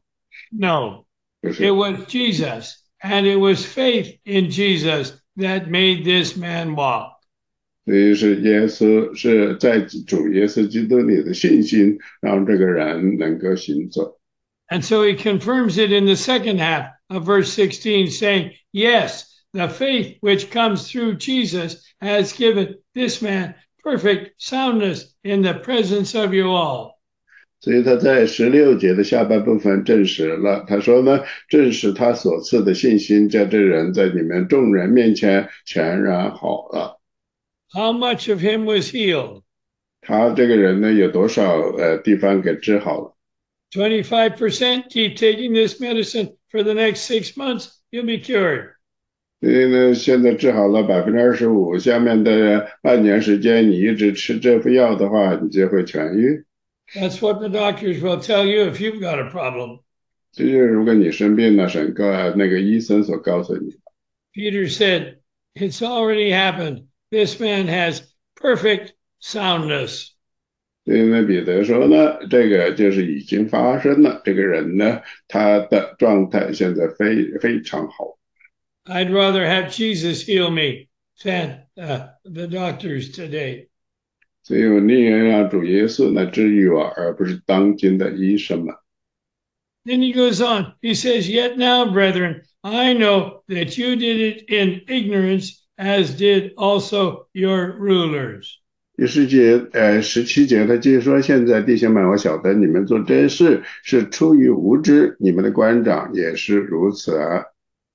No. 不 It 是， was Jesus, and it was faith in Jesus that made this man walk. 所以是耶稣，是在主耶稣基督里的信心，让这个人能够行走。 And so he confirms it in the second half of verse sixteen, saying, yes, the faith which comes through Jesus has given this man perfect soundness in the presence of you all. 所以他在十六节的下半部分证实了，他说呢，正是他所赐的信心，叫这人在你们众人面前全然好了。 How much of him was healed? 他这个人呢，有多少呃地方给治好了？ twenty-five percent. Keep taking this medicine for the next six months, you'll be cured. 所以呢，现在治好了百分之二十五，下面的半年时间，你一直吃这副药的话，你就会痊愈。 That's what the doctors will tell you if you've got a problem. 这就是如果你生病了，神告那个医生所告诉你的。 Peter said, it's already happened. This man has perfect soundness. 所以呢，彼得说呢，这个就是已经发生了。这个人呢，他的状态现在非非常好。 I'd rather have Jesus heal me than uh, the doctors today. 所以我宁愿让主耶稣来治愈我，而不是当今的医生们。 Then he goes on. He says, yet now, brethren, I know that you did it in ignorance, as did also your rulers. 第十节，呃，十七节，他继续说：“现在弟兄们，我晓得你们做这事是出于无知，你们的官长也是如此啊。”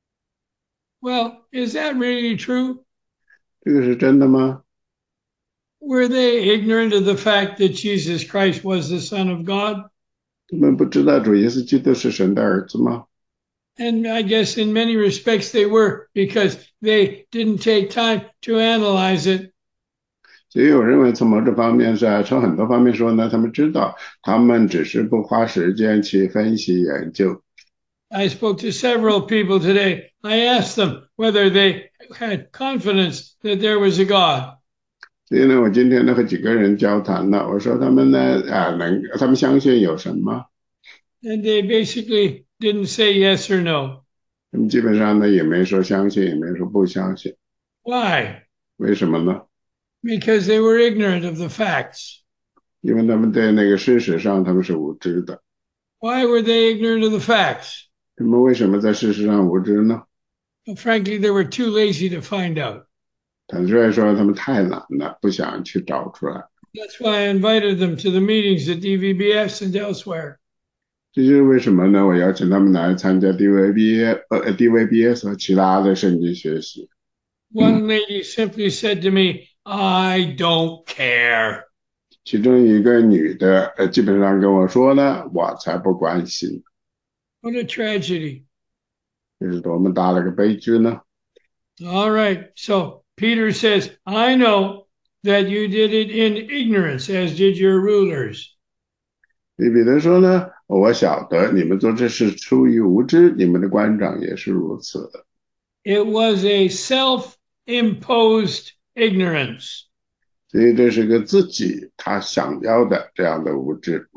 Well, is that really true? 这个是真的吗？ Were they ignorant of the fact that Jesus Christ was the Son of God? 他们不知道主耶稣基督是神的儿子吗？ And I guess in many respects they were, because they didn't take time to analyze it. 所以我认为从某种方面上，从很多方面说呢，他们知道，他们只是不花时间去分析研究。 I spoke to several people today. I asked them whether they had confidence that there was a God. 所以呢，我今天呢和几个人交谈了，我说他们呢啊能，他们相信有神吗？ And they basically didn't say yes or no. 他们基本上呢也没说相信，也没说不相信。 Why? 为什么呢？ Because they were ignorant of the facts. 因为他们在那个事实上他们是无知的。 Why were they ignorant of the facts? 他们为什么在事实上无知呢？ Well, frankly, they were too lazy to find out. 坦率说，他们太懒了，不想去找出来。 That's why I invited them to the meetings at D V B S and elsewhere. 这就是为什么呢？我邀请他们来参加 D V B 呃 D V B S 和其他的圣经学习。 One lady simply said to me, "I don't care." 其中一个女的，呃，基本上跟我说呢，我才不关心。 What a tragedy. 这是多么大的一个悲剧呢？ All right. So Peter says, "I know that you did it in ignorance, as did your rulers." 比彼得说呢，我晓得你们做这事出于无知，你们的官长也是如此的。 It was a self-imposed ignorance. 所以这是个自己他想要的这样的无知。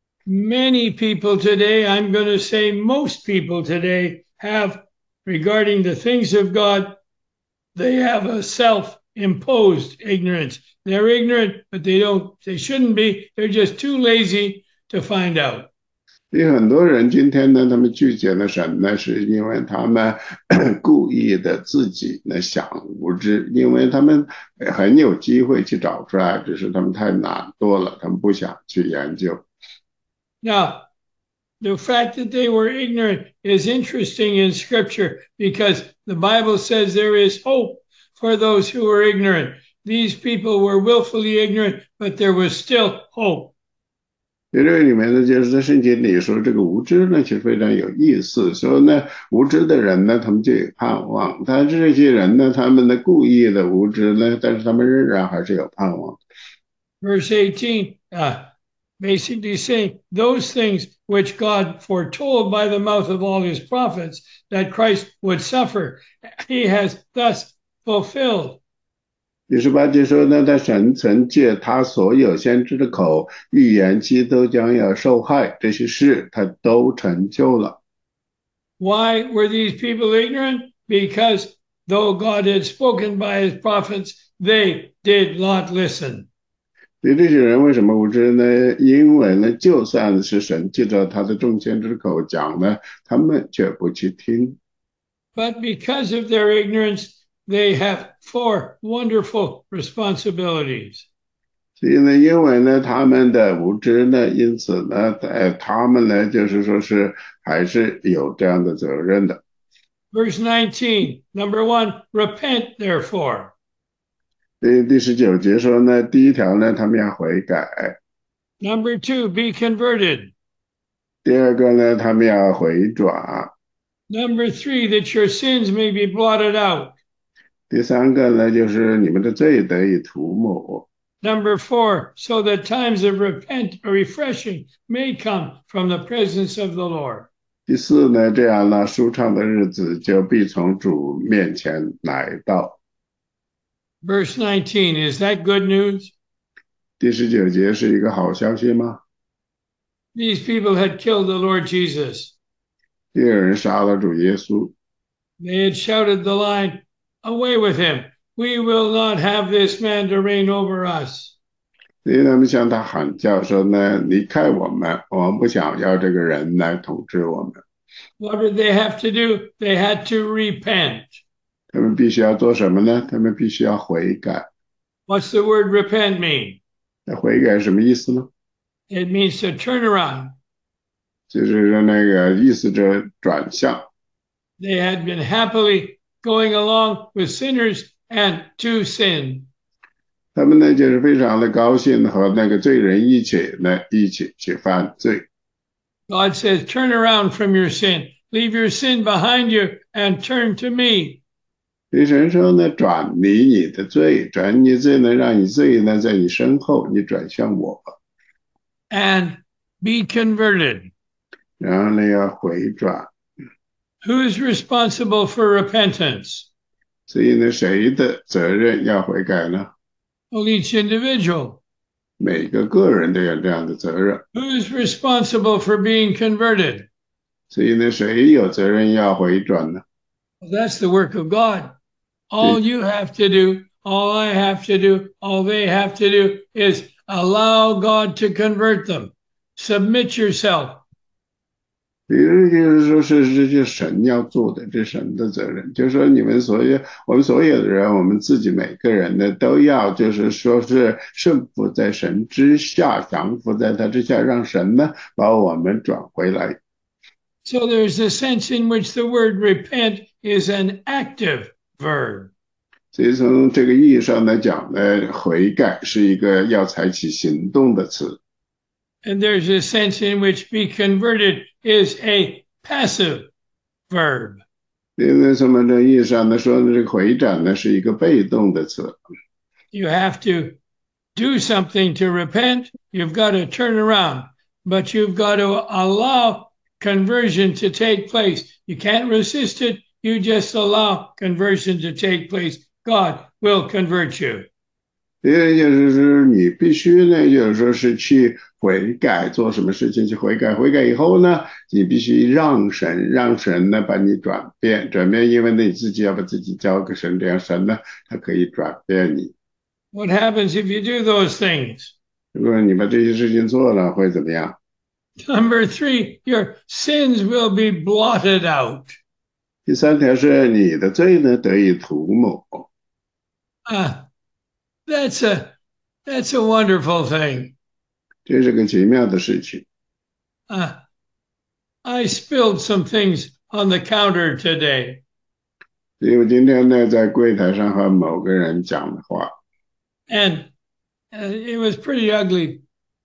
Many people today, I'm going to say most people today, have, regarding the things of God, they have a self-imposed ignorance. They're ignorant, but they don't, they shouldn't be. They're just too lazy to find out. 所以很多人今天呢，他们拒绝了神呢，是因为他们故意的自己呢想无知，因为他们很有机会去找出来，只是他们太懒惰了，他们不想去研究。 Now, the fact that they were ignorant is interesting in Scripture because the Bible says there is hope for those who are ignorant. These people were willfully ignorant, but there was still hope. 在这里面呢，就是在圣经里说这个无知呢，其实非常有意思。说呢，无知的人呢，他们就有盼望；但是这些人呢，他们的故意的无知呢，但是他们仍然还是有盼望。 Verse eighteen, uh, basically saying those things which God foretold by the mouth of all his prophets that Christ would suffer, he has thus fulfilled. 第十八节说呢，他神曾借他所有先知的口预言基督将要受害，这些事他都成就了。 Why were these people ignorant? Because though God had spoken by his prophets, they did not listen. 对这些人为什么无知呢？因为呢，就算是神借着他的众先知口讲呢，他们却不去听。 But because of their ignorance, they have four wonderful responsibilities. 所以呢，因为呢他们的无知呢，因此呢，呃，他们呢就是说是还是有这样的责任的。 Verse nineteen, number one, repent therefore. 第第十九节说呢，第一条呢，他们要悔改； Number two, be converted. 第二个呢，他们要回转； Number three, that your sins may be blotted out. 第三个呢，就是你们的罪得以涂抹； Number four, so that times of repent or refreshing may come from the presence of the Lord. 第四呢，这样呢，舒畅的日子就必从主面前来到。 Verse nineteen, is that good news? 第十九节是一个好消息吗？ These people had killed the Lord Jesus. 这个人杀了主耶稣， They had shouted the line, "Away with him! We will not have this man to reign over us." 所以他们向他喊叫说呢，离开我们，我们不想要这个人来统治我们。 What did they have to do? They had to repent. 他们必须要做什么呢？他们必须要悔改。 What's the word repent mean? 那悔改什么意思呢？ It means to turn around. 就是说那个意思着转向。 They had been happily going along with sinners and to sin. 他们呢就是非常的高兴和那个罪人一起呢一起去犯罪。 God says, turn around from your sin. Leave your sin behind you and turn to me. 所以神说呢，转离你的罪，转你罪呢，让你罪呢在你身后，你转向我， And be converted. 然后呢要回转。 Who is responsible for repentance? 所以呢，谁的责任要悔改呢？ Well, each individual. 每个个人都有这样的责任。 Who is responsible for being converted? 所以呢，谁有责任要回转呢？ Well, that's the work of God. All you have to do, all I have to do, all they have to do is allow God to convert them. Submit yourself. 比如就是说是这就神要做的，这神的责任，就是说你们所有我们所有的人，我们自己每个人呢，都要就是说是顺服在神之下，降服在他之下，让神呢把我们转回来。 So there's a sense in which the word repent is an active verb. 所以从这个意义上来讲呢，悔改是一个要采取行动的词。 And there's a sense in which be converted is a passive verb. 因为从某种意义上来说呢，这个回转呢是一个被动的词。 You have to do something to repent. You've got to turn around, but you've got to allow conversion to take place. You can't resist it. You just allow conversion to take place. God will convert you. 因为就是说，你必须呢，就是说是去悔改，做什么事情去悔改，悔改以后呢，你必须让神，让神呢把你转变，转变，因为你自己要把自己交给神，这样神呢，他可以转变你。 What happens if you do those things? 如果你把这些事情做了，会怎么样？ Number three, your sins will be blotted out. 第三条是你的罪呢得以涂抹。 Ah, that's a that's a wonderful thing. 这是个奇妙的事情。 Uh, I spilled some things on the counter today. 因为今天呢，在柜台上和某个人讲的话， And uh, it was pretty ugly.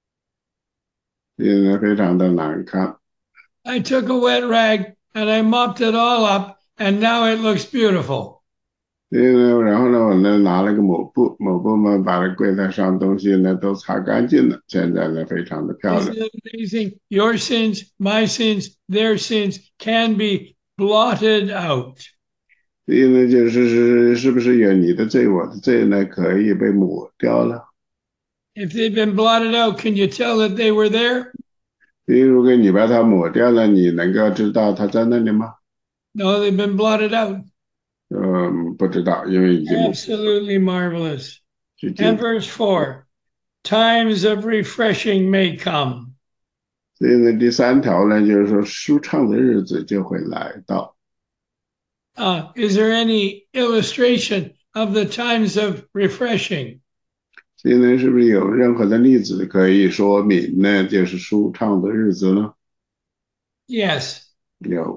因为非常的难看。 I took a wet rag and I mopped it all up, and now it looks beautiful. 因为然后呢，我呢拿了个抹布，抹布嘛，把这柜台上东西呢都擦干净了，现在呢非常的漂 Isn't 亮。 it amazing? Your sins, my sins, their sins can be blotted out. 所以呢，就是是是不是有你的罪，我的罪呢可以被抹掉了？ If they've been blotted out, can you tell that they were there? 因为如果你把它抹掉了，你能够知道它在那里吗？ No, they've been blotted out. 嗯，不知道，因为已经抹。 Absolutely marvelous. 是这 And 样。 verse four, times of refreshing may come. 所以呢，第三条呢，就是说舒畅的日子就会来到。 Uh, is there any illustration of the times of refreshing? 所以呢，是不是有任何的例子可以说明呢？就是舒畅的日子呢？ Yes. 有。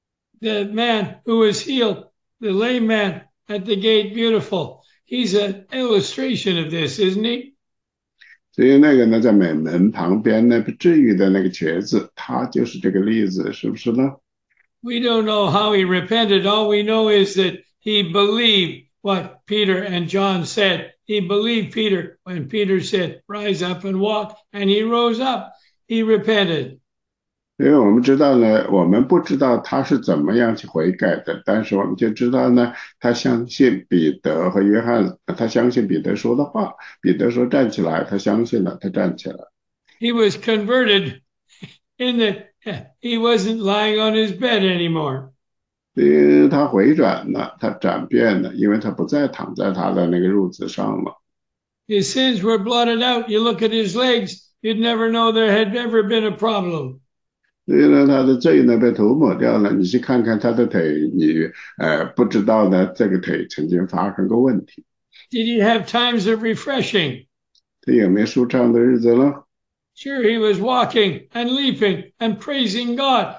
The man who was healed, the lame man at the gate, beautiful. He's an illustration of this, isn't he? 所以那个呢，在美门旁边呢，被治愈的那个瘸子，他就是这个例子，是不是呢？ We don't know how he repented. All we know is that he believed what Peter and John said. He believed Peter when Peter said, rise up and walk, and he rose up. He repented. 因为我们知道呢，我们不知道他是怎么样去悔改的，但是我们就知道呢，他相信彼得和约翰，他相信彼得说的话，彼得说站起来，他相信了，他站起来。 He was converted in that he wasn't lying on his bed anymore. 因为他回转了，他转变了，因为他不再躺在他的那个褥子上了。 His sins were blotted out. You look at his legs, you'd never know there had ever been a problem. 所以呢，他的罪呢被涂抹掉了。你去看看他的腿，你呃不知道呢，这个腿曾经发生过问题。 Did he have times of refreshing? 他有没有舒畅的日子呢？ Sure, he was walking and leaping and praising God.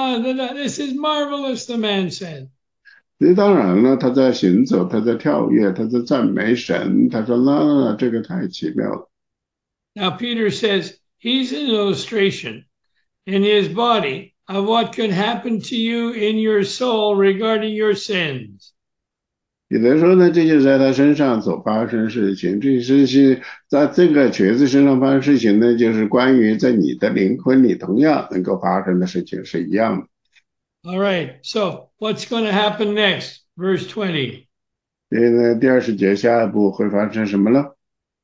This is marvelous, the man said. 所以当然了，他在行走，他在跳跃，他在赞美神。他说：“那这个太奇妙了。” Now Peter says he's an illustration in his body of what could happen to you in your soul regarding your sins. 彼得说呢，这就是在他身上所发生的事情。这是是在这个瘸子身上发生的事情呢，就是关于在你的灵魂里同样能够发生的事情是一样的。 All right, so what's going to happen next? Verse twenty. 所以呢，第二十节下一步会发生什么呢？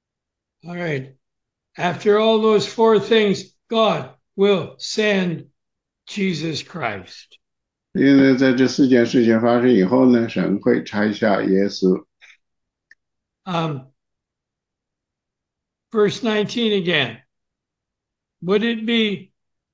All right. After all those four things, God will send Jesus Christ. 所以呢，在这四件事情发生以后呢，神会拆下耶稣。 Um, verse nineteen again. Would it be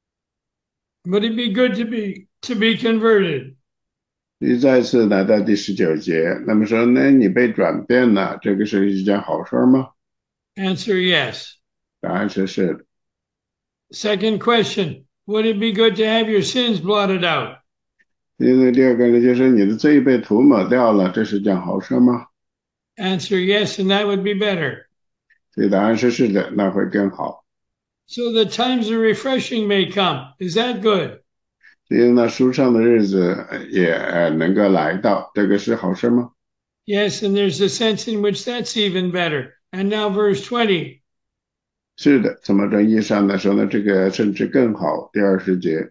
would it be good to be to be converted? 你再次来到第十九节，那么说呢，你被转变了，这个是一件好事吗？ Answer yes. 答案是是的。 Second question, would it be good to have your sins blotted out? 因为第二个呢，就是你的罪被涂抹掉了，这是件好事吗？ Answer yes, and that would be better. 所以答案是是的，那会更好。 So the times of refreshing may come. Is that good? 所以呢，书上的日子也能够来到，这个是好事吗？ Yes, and there's a sense in which that's even better. And now verse twenty. 是的，从某种意义上来说呢，这个甚至更好。第二十节。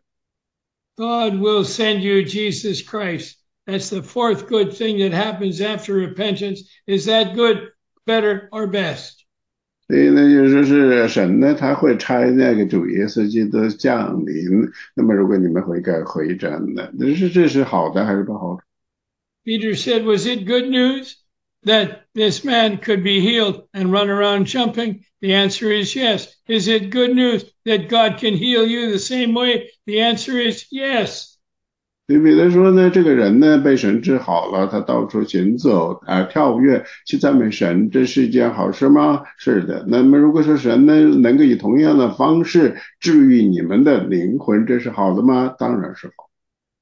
God will send you Jesus Christ. That's the fourth good thing that happens after repentance. Is that good, better, or best? 所以呢，就说是神呢，他会差那个主耶稣基督降临。那么，如果你们悔改回转呢，这是这是好的还是不好的？ Peter said, was it good news that this man could be healed and run around jumping? The answer is yes. Is it good news that God can heal you the same way? The answer is yes. 对彼得说呢，这个人呢被神治好了，他到处行走啊、跳跃去赞美神，这是一件好事吗？是的。那么如果说神呢能够以同样的方式治愈你们的灵魂，这是好的吗？当然是好。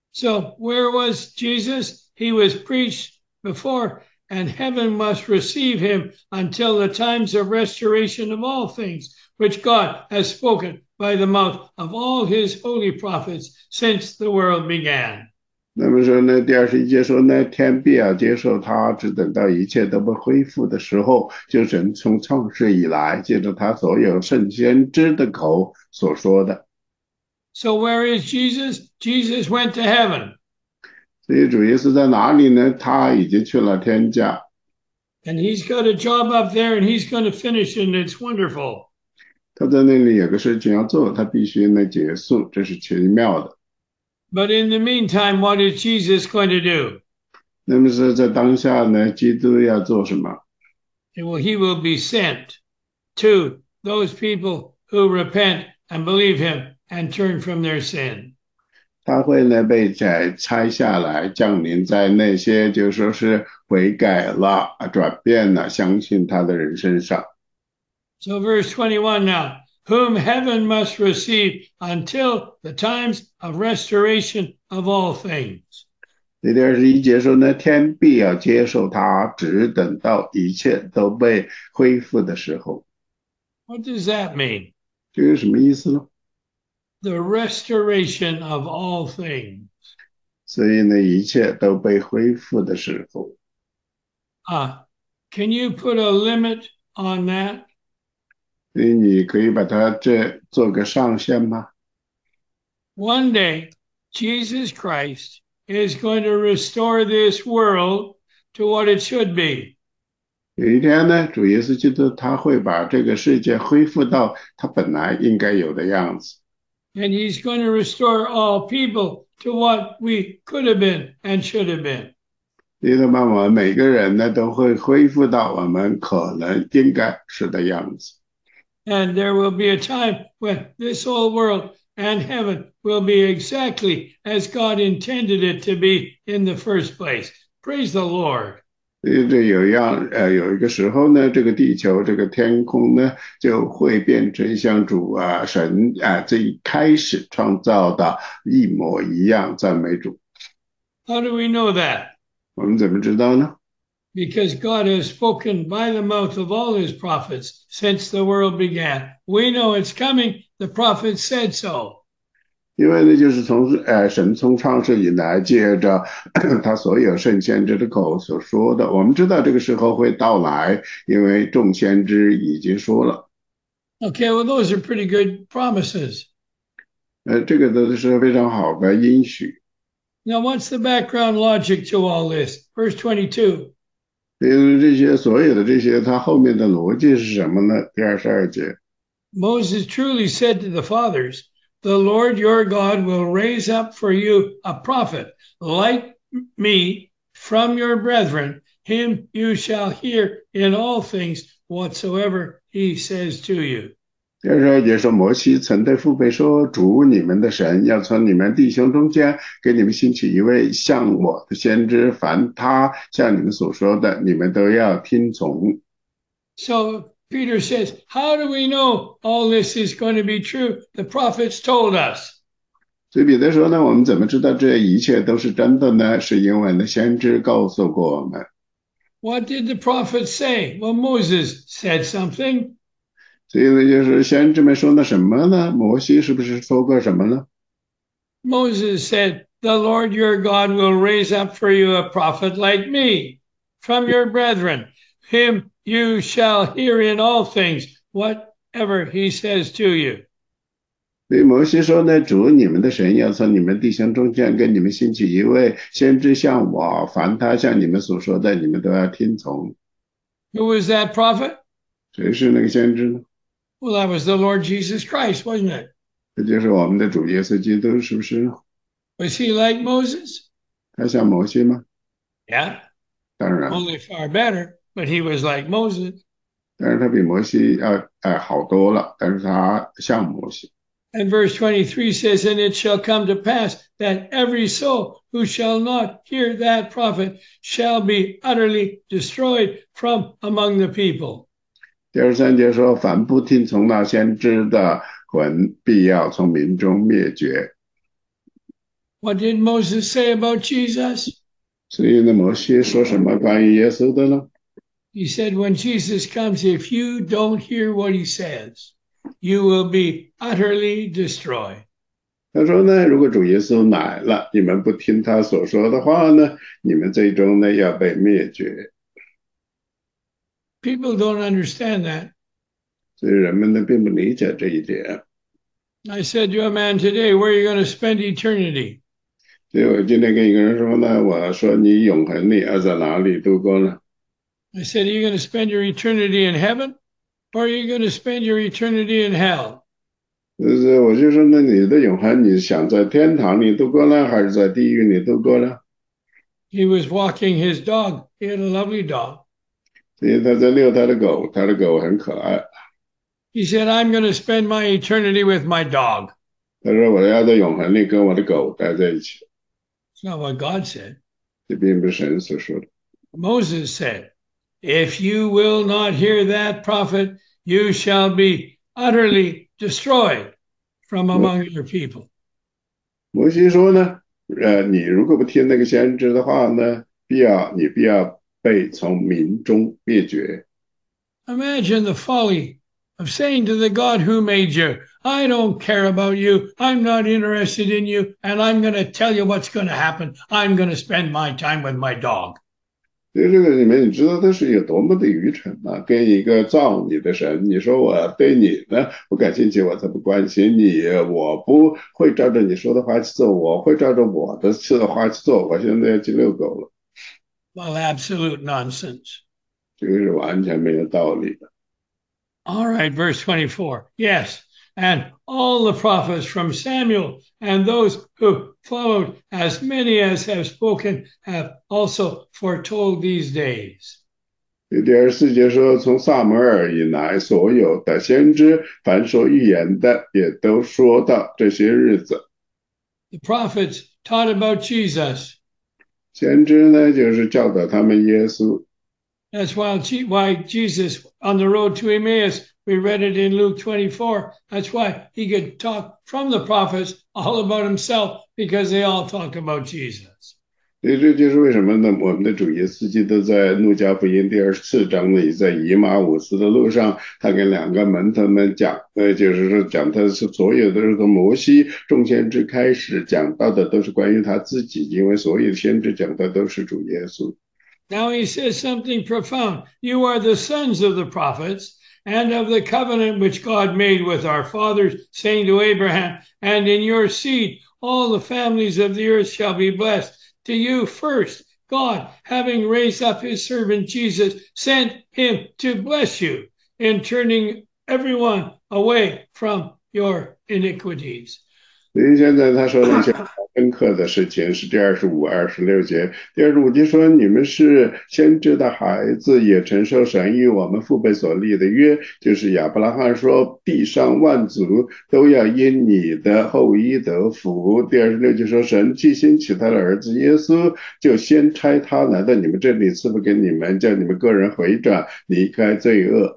So where was Jesus? He was preached before, and heaven must receive him until the times of restoration of all things, which God has spoken by the mouth of all his holy prophets since the world began. 那么说呢，第二十一节说呢，天必要接受他，只等到一切都被恢复的时候，就神从创世以来，借着他所有圣先知的口所说的。 So where is Jesus? Jesus went to heaven. 所以主耶稣在哪里呢？他已经去了天家。 And he's got a job up there, and he's going to finish it, and it's wonderful. 他在那里有个事情要做，他必须呢结束，这是奇妙的。 But in the meantime, what is Jesus going to do? 那么是在当下呢，基督要做什么？ Well, he will be sent to those people who repent and believe him and turn from their sin. 他会呢被拆拆下来，降临在那些就说是悔改了、转变了、相信他的人身上。 So verse twenty-one now, whom heaven must receive until the times of restoration of all things. 第二十一节说呢，天必要接受他，只等到一切都被恢复的时候。 What does that mean? 这个什么意思呢？ The restoration of all things. 所以呢，一切都被恢复的时候。 Ah, can you put a limit on that? 所以你可以把它这做个上限吗？ One day, Jesus Christ is going to restore this world to what it should be. 有一天呢，主耶稣基督他会把这个世界恢复到他本来应该有的样子。 And he's going to restore all people to what we could have been and should have been. 因为我们每个人呢都会恢复到我们可能应该是的样子。 And there will be a time when this whole world and heaven will be exactly as God intended it to be in the first place. Praise the Lord. 所以这有样呃有一个时候呢，这个地球这个天空呢就会变成像主啊神啊这一开始创造的一模一样，赞美主。 How do we know that? 我们怎么知道呢？ Because God has spoken by the mouth of all his prophets since the world began. We know it's coming. The prophets said so. 因为呢，就是从呃神从创世以来，借着他所有圣先知的口所说的，我们知道这个时候会到来，因为众先知已经说了。 Okay, well, those are pretty good promises. 呃，这个都是非常好的应许。 Now, what's the background logic to all this? Verse twenty-two. 因为这些所有的这些，它后面的逻辑是什么呢？第二十二节。 Moses truly said to the fathers, the Lord your God will raise up for you a prophet like me from your brethren. Him you shall hear in all things whatsoever he says to you. 第二十二节说，摩西曾对父辈说：“主你们的神要从你们弟兄中间给你们兴起一位像我的先知，凡他像你们所说的，你们都要听从。” So Peter says, how do we know all this is going to be true? The prophets told us. 所以彼得说呢，我们怎么知道这一切都是真的呢？是因为呢，先知告诉过我们。 What did the prophets say? Well, Moses said something. 所以呢，就是先知们说的什么呢？摩西是不是说过什么呢？ Moses said, the Lord your God will raise up for you a prophet like me from your brethren. Him you shall hear in all things, whatever he says to you. 所以摩西说呢，主你们的神要从你们弟兄中间跟你们兴起一位先知像我，凡他像你们所说的，你们都要听从。 Who was that prophet? 谁是那个先知呢？ Well, that was the Lord Jesus Christ, wasn't it? 这就是我们的主耶稣基督，是不是？ Was he like Moses? 他像摩西吗？ Yeah, 当然， only far better, but he was like Moses. 但是他比摩西要哎好多了，但是他像摩西。 And verse twenty-three says, and it shall come to pass that every soul who shall not hear that prophet shall be utterly destroyed from among the people. 第二十三节说，凡不听从那先知的魂，必要从民中灭绝。 What did Moses say about Jesus? 所以呢，摩西说什么关于耶稣的呢？ He said, when Jesus comes, if you don't hear what he says, you will be utterly destroyed. 他说呢，如果主耶稣来了，你们不听他所说的话呢，你们最终呢要被灭绝。 People don't understand that. 所以人们呢并不理解这一点。 I said to a man today, where are you going to spend eternity? 所以我今天跟一个人说呢，我说你永恒里要在哪里度过呢？ I said, are you going to spend your eternity in heaven or are you going to spend your eternity in hell? 就是我就说呢，你的永恒你想在天堂里度过呢，还是在地狱里度过呢？ He was walking his dog. He had a lovely dog. 所以他在遛他的狗，他的狗很可爱。 He said, I'm going to spend my eternity with my dog. 他说我要在永恒里跟我的狗待在一起。 It's not what God said. 这并不是神所说的。 Moses said, if you will not hear that prophet, you shall be utterly destroyed from among your people. 摩西说呢，呃，你如果不听那个先知的话呢，必要你必要被从民中灭绝。 Imagine the folly of saying to the God who made you, I don't care about you. I'm not interested in you. And I'm going to tell you what's going to happen. I'm going to spend my time with my dog. 所以这个里面，你知道他是有多么的愚蠢吗？跟一个造你的神，你说我对你呢不感兴趣，我才不关心你，我不会照着你说的话去做，我会照着我的话去做。我现在要去遛狗了。 Well, absolute nonsense. 这个是完全没有道理的。 All right, verse twenty-four. Yes, and all the prophets from Samuel and those who followed, as many as have spoken, have also foretold these days. 第二十四节说，从撒母耳以来，所有的先知，凡说预言的，也都说到这些日子。 The prophets taught about Jesus. 先知呢，就是教导他们耶稣。 That's why, why Jesus on the road to Emmaus, we read it in Luke twenty-four. That's why he could talk from the prophets all about himself, because they all talked about Jesus. 所以这就是为什么呢？我们的主耶稣基督在路加福音第二十四章里，在以马五斯的路上，他跟两个门徒们讲，呃，就是说讲他是所有的从摩西众先知开始讲到的都是关于他自己，因为所有先知讲的都是主耶稣。 Now he says something profound. You are the sons of the prophets and of the covenant which God made with our fathers, saying to Abraham, and in your seed all the families of the earth shall be blessed. To you first, God, having raised up his servant Jesus, sent him to bless you in turning everyone away from your iniquities. 所以现在他说了一些深刻的事情，是第二十五、二十六节。第二十五节说：“你们是先知的孩子，也承受神与我们父辈所立的约，就是亚伯拉罕说，地上万族都要因你的后裔得福。”第二十六节说：“神既兴起他的儿子耶稣，就先差他来到你们这里，赐福给你们，叫你们个人回转，离开罪恶。”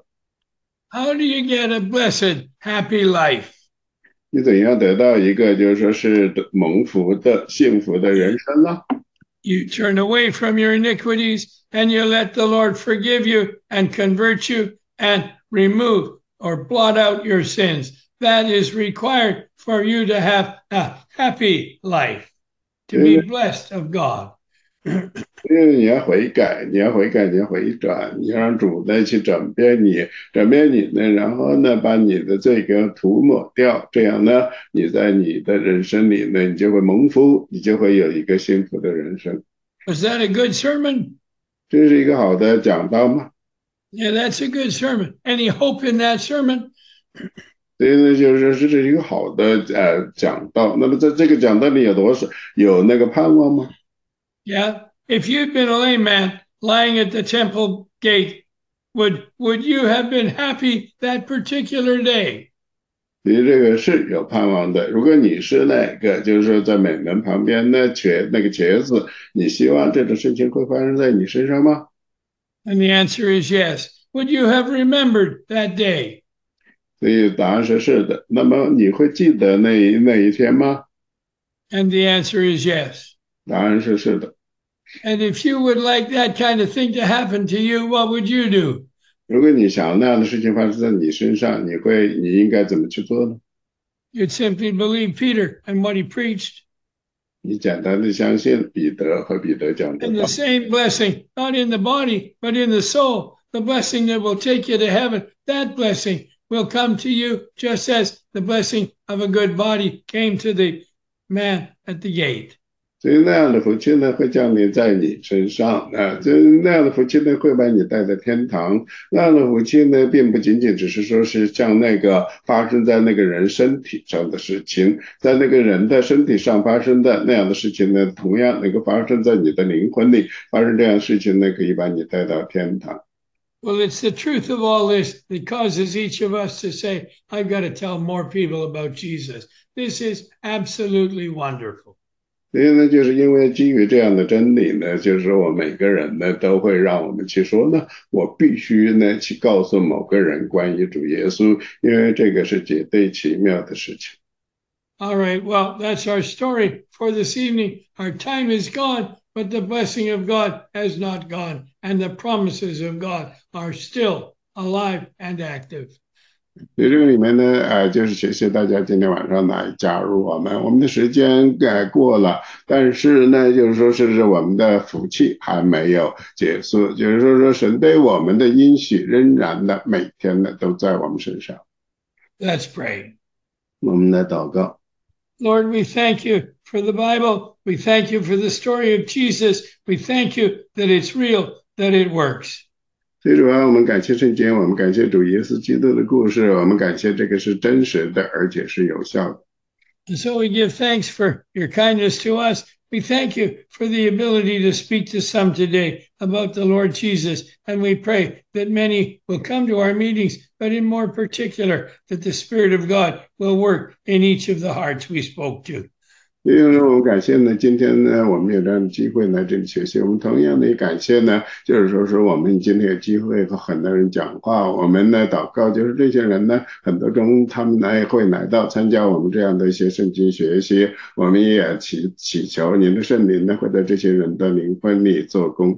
How do you get a blessed, happy life? 你怎样得到一个就是说是蒙福的幸福的人生呢？ You turn away from your iniquities and you let the Lord forgive you and convert you and remove or blot out your sins. That is required for you to have a happy life, to be blessed of God. 因为你要悔改，你要悔改，你要回转，你要让主呢去转变你，转变你呢，然后呢把你的这个涂抹掉，这样呢，你在你的人生里呢，你就会蒙福，你就会有一个幸福的人生。 Was that a good sermon? 这是一个好的讲道吗？ Yeah, that's a good sermon. Any hope in that sermon? 所以呢，就是这是一个好的呃讲道。那么在这个讲道里有多少有那个盼望吗？ Yeah. If you'd been a lame man lying at the temple gate, would would you have been happy that particular day? 你这个是有盼望的。如果你是那个，就是说在美门旁边那瘸那个瘸子，你希望这种事情会发生在你身上吗？ And the answer is yes. Would you have remembered that day? 所以答案是是的。那么你会记得那一那一天吗？ And the answer is yes. 答案是是的。 And if you would like that kind of thing to happen to you, what would you do? 如果你想那样的事情发生在你身上，你会你应该怎么去做呢？ You'd simply believe Peter and what he preached. 你简单的相信彼得和彼得讲的 And 道 the same blessing, not in the body, but in the soul, the blessing that will take you to heaven, that blessing will come to you just as the blessing of a good body came to the man at the gate. 所以那样的福气呢，会降临在你身上啊，就那样的福气呢，会把你带到天堂。那样的福气呢，并不仅仅只是说是像那个发生在那个人身体上的事情，在那个人的身体上发生的那样的事情呢，同样能够发生在你的灵魂里。发生这样的事情呢，可以把你带到天堂。 Well, it's the truth of all this that causes each of us to say, I've got to tell more people about Jesus. This is absolutely wonderful. 所以呢，就是因为基于这样的真理呢，就是说我每个人呢都会让我们去说呢，我必须呢去告诉某个人关于主耶稣，因为这个是绝对奇妙的事情。 All right, well, that's our story for this evening. Our time is gone, but the blessing of God has not gone, and the promises of God are still alive and active. 所以这个里面呢，呃，就是谢谢大家今天晚上来加入我们。我们的时间改过了，但是呢，就是说是我们的福气还没有结束，就是说说神对我们的应许仍然的每天呢都在我们身上。 Let's pray. 我们来祷告。 Lord, we thank you for the Bible. We thank you for the story of Jesus. We thank you that it's real, that it works. 最主要，我们感谢圣经，我们感谢主耶稣基督的故事，我们感谢这个是真实的，而且是有效的。 And so we give thanks for your kindness to us. We thank you for the ability to speak to some today about the Lord Jesus. And we pray that many will come to our meetings, but in more particular, that the Spirit of God will work in each of the hearts we spoke to. 因为我们感谢呢，今天呢，我们有这样的机会来这里学习。我们同样的也感谢呢，就是说说我们今天有机会和很多人讲话，我们呢祷告，就是这些人呢，很多中他们来会来到参加我们这样的一些圣经学习，我们也祈祈求您的圣灵呢会在这些人的灵魂里做工。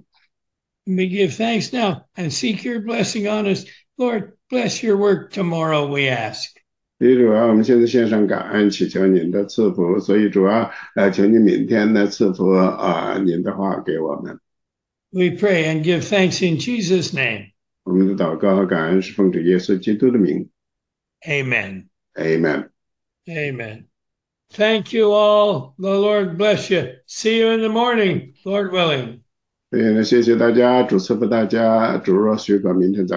We give thanks now and seek your blessing on us. Lord, bless your work tomorrow, we ask. 所以主啊，我们现在献上感恩，祈求您的赐福。所以主啊，呃，求你明天呢赐福啊、呃、您的话给我们。 We pray and give thanks in Jesus' name. 我们的祷告和感恩是奉主耶稣基督的名。 Amen. Amen. Amen. Thank you all. The Lord bless you. See you in the morning, Lord willing. 所以呢，谢谢大家，主赐福大家，主若许可，明天早。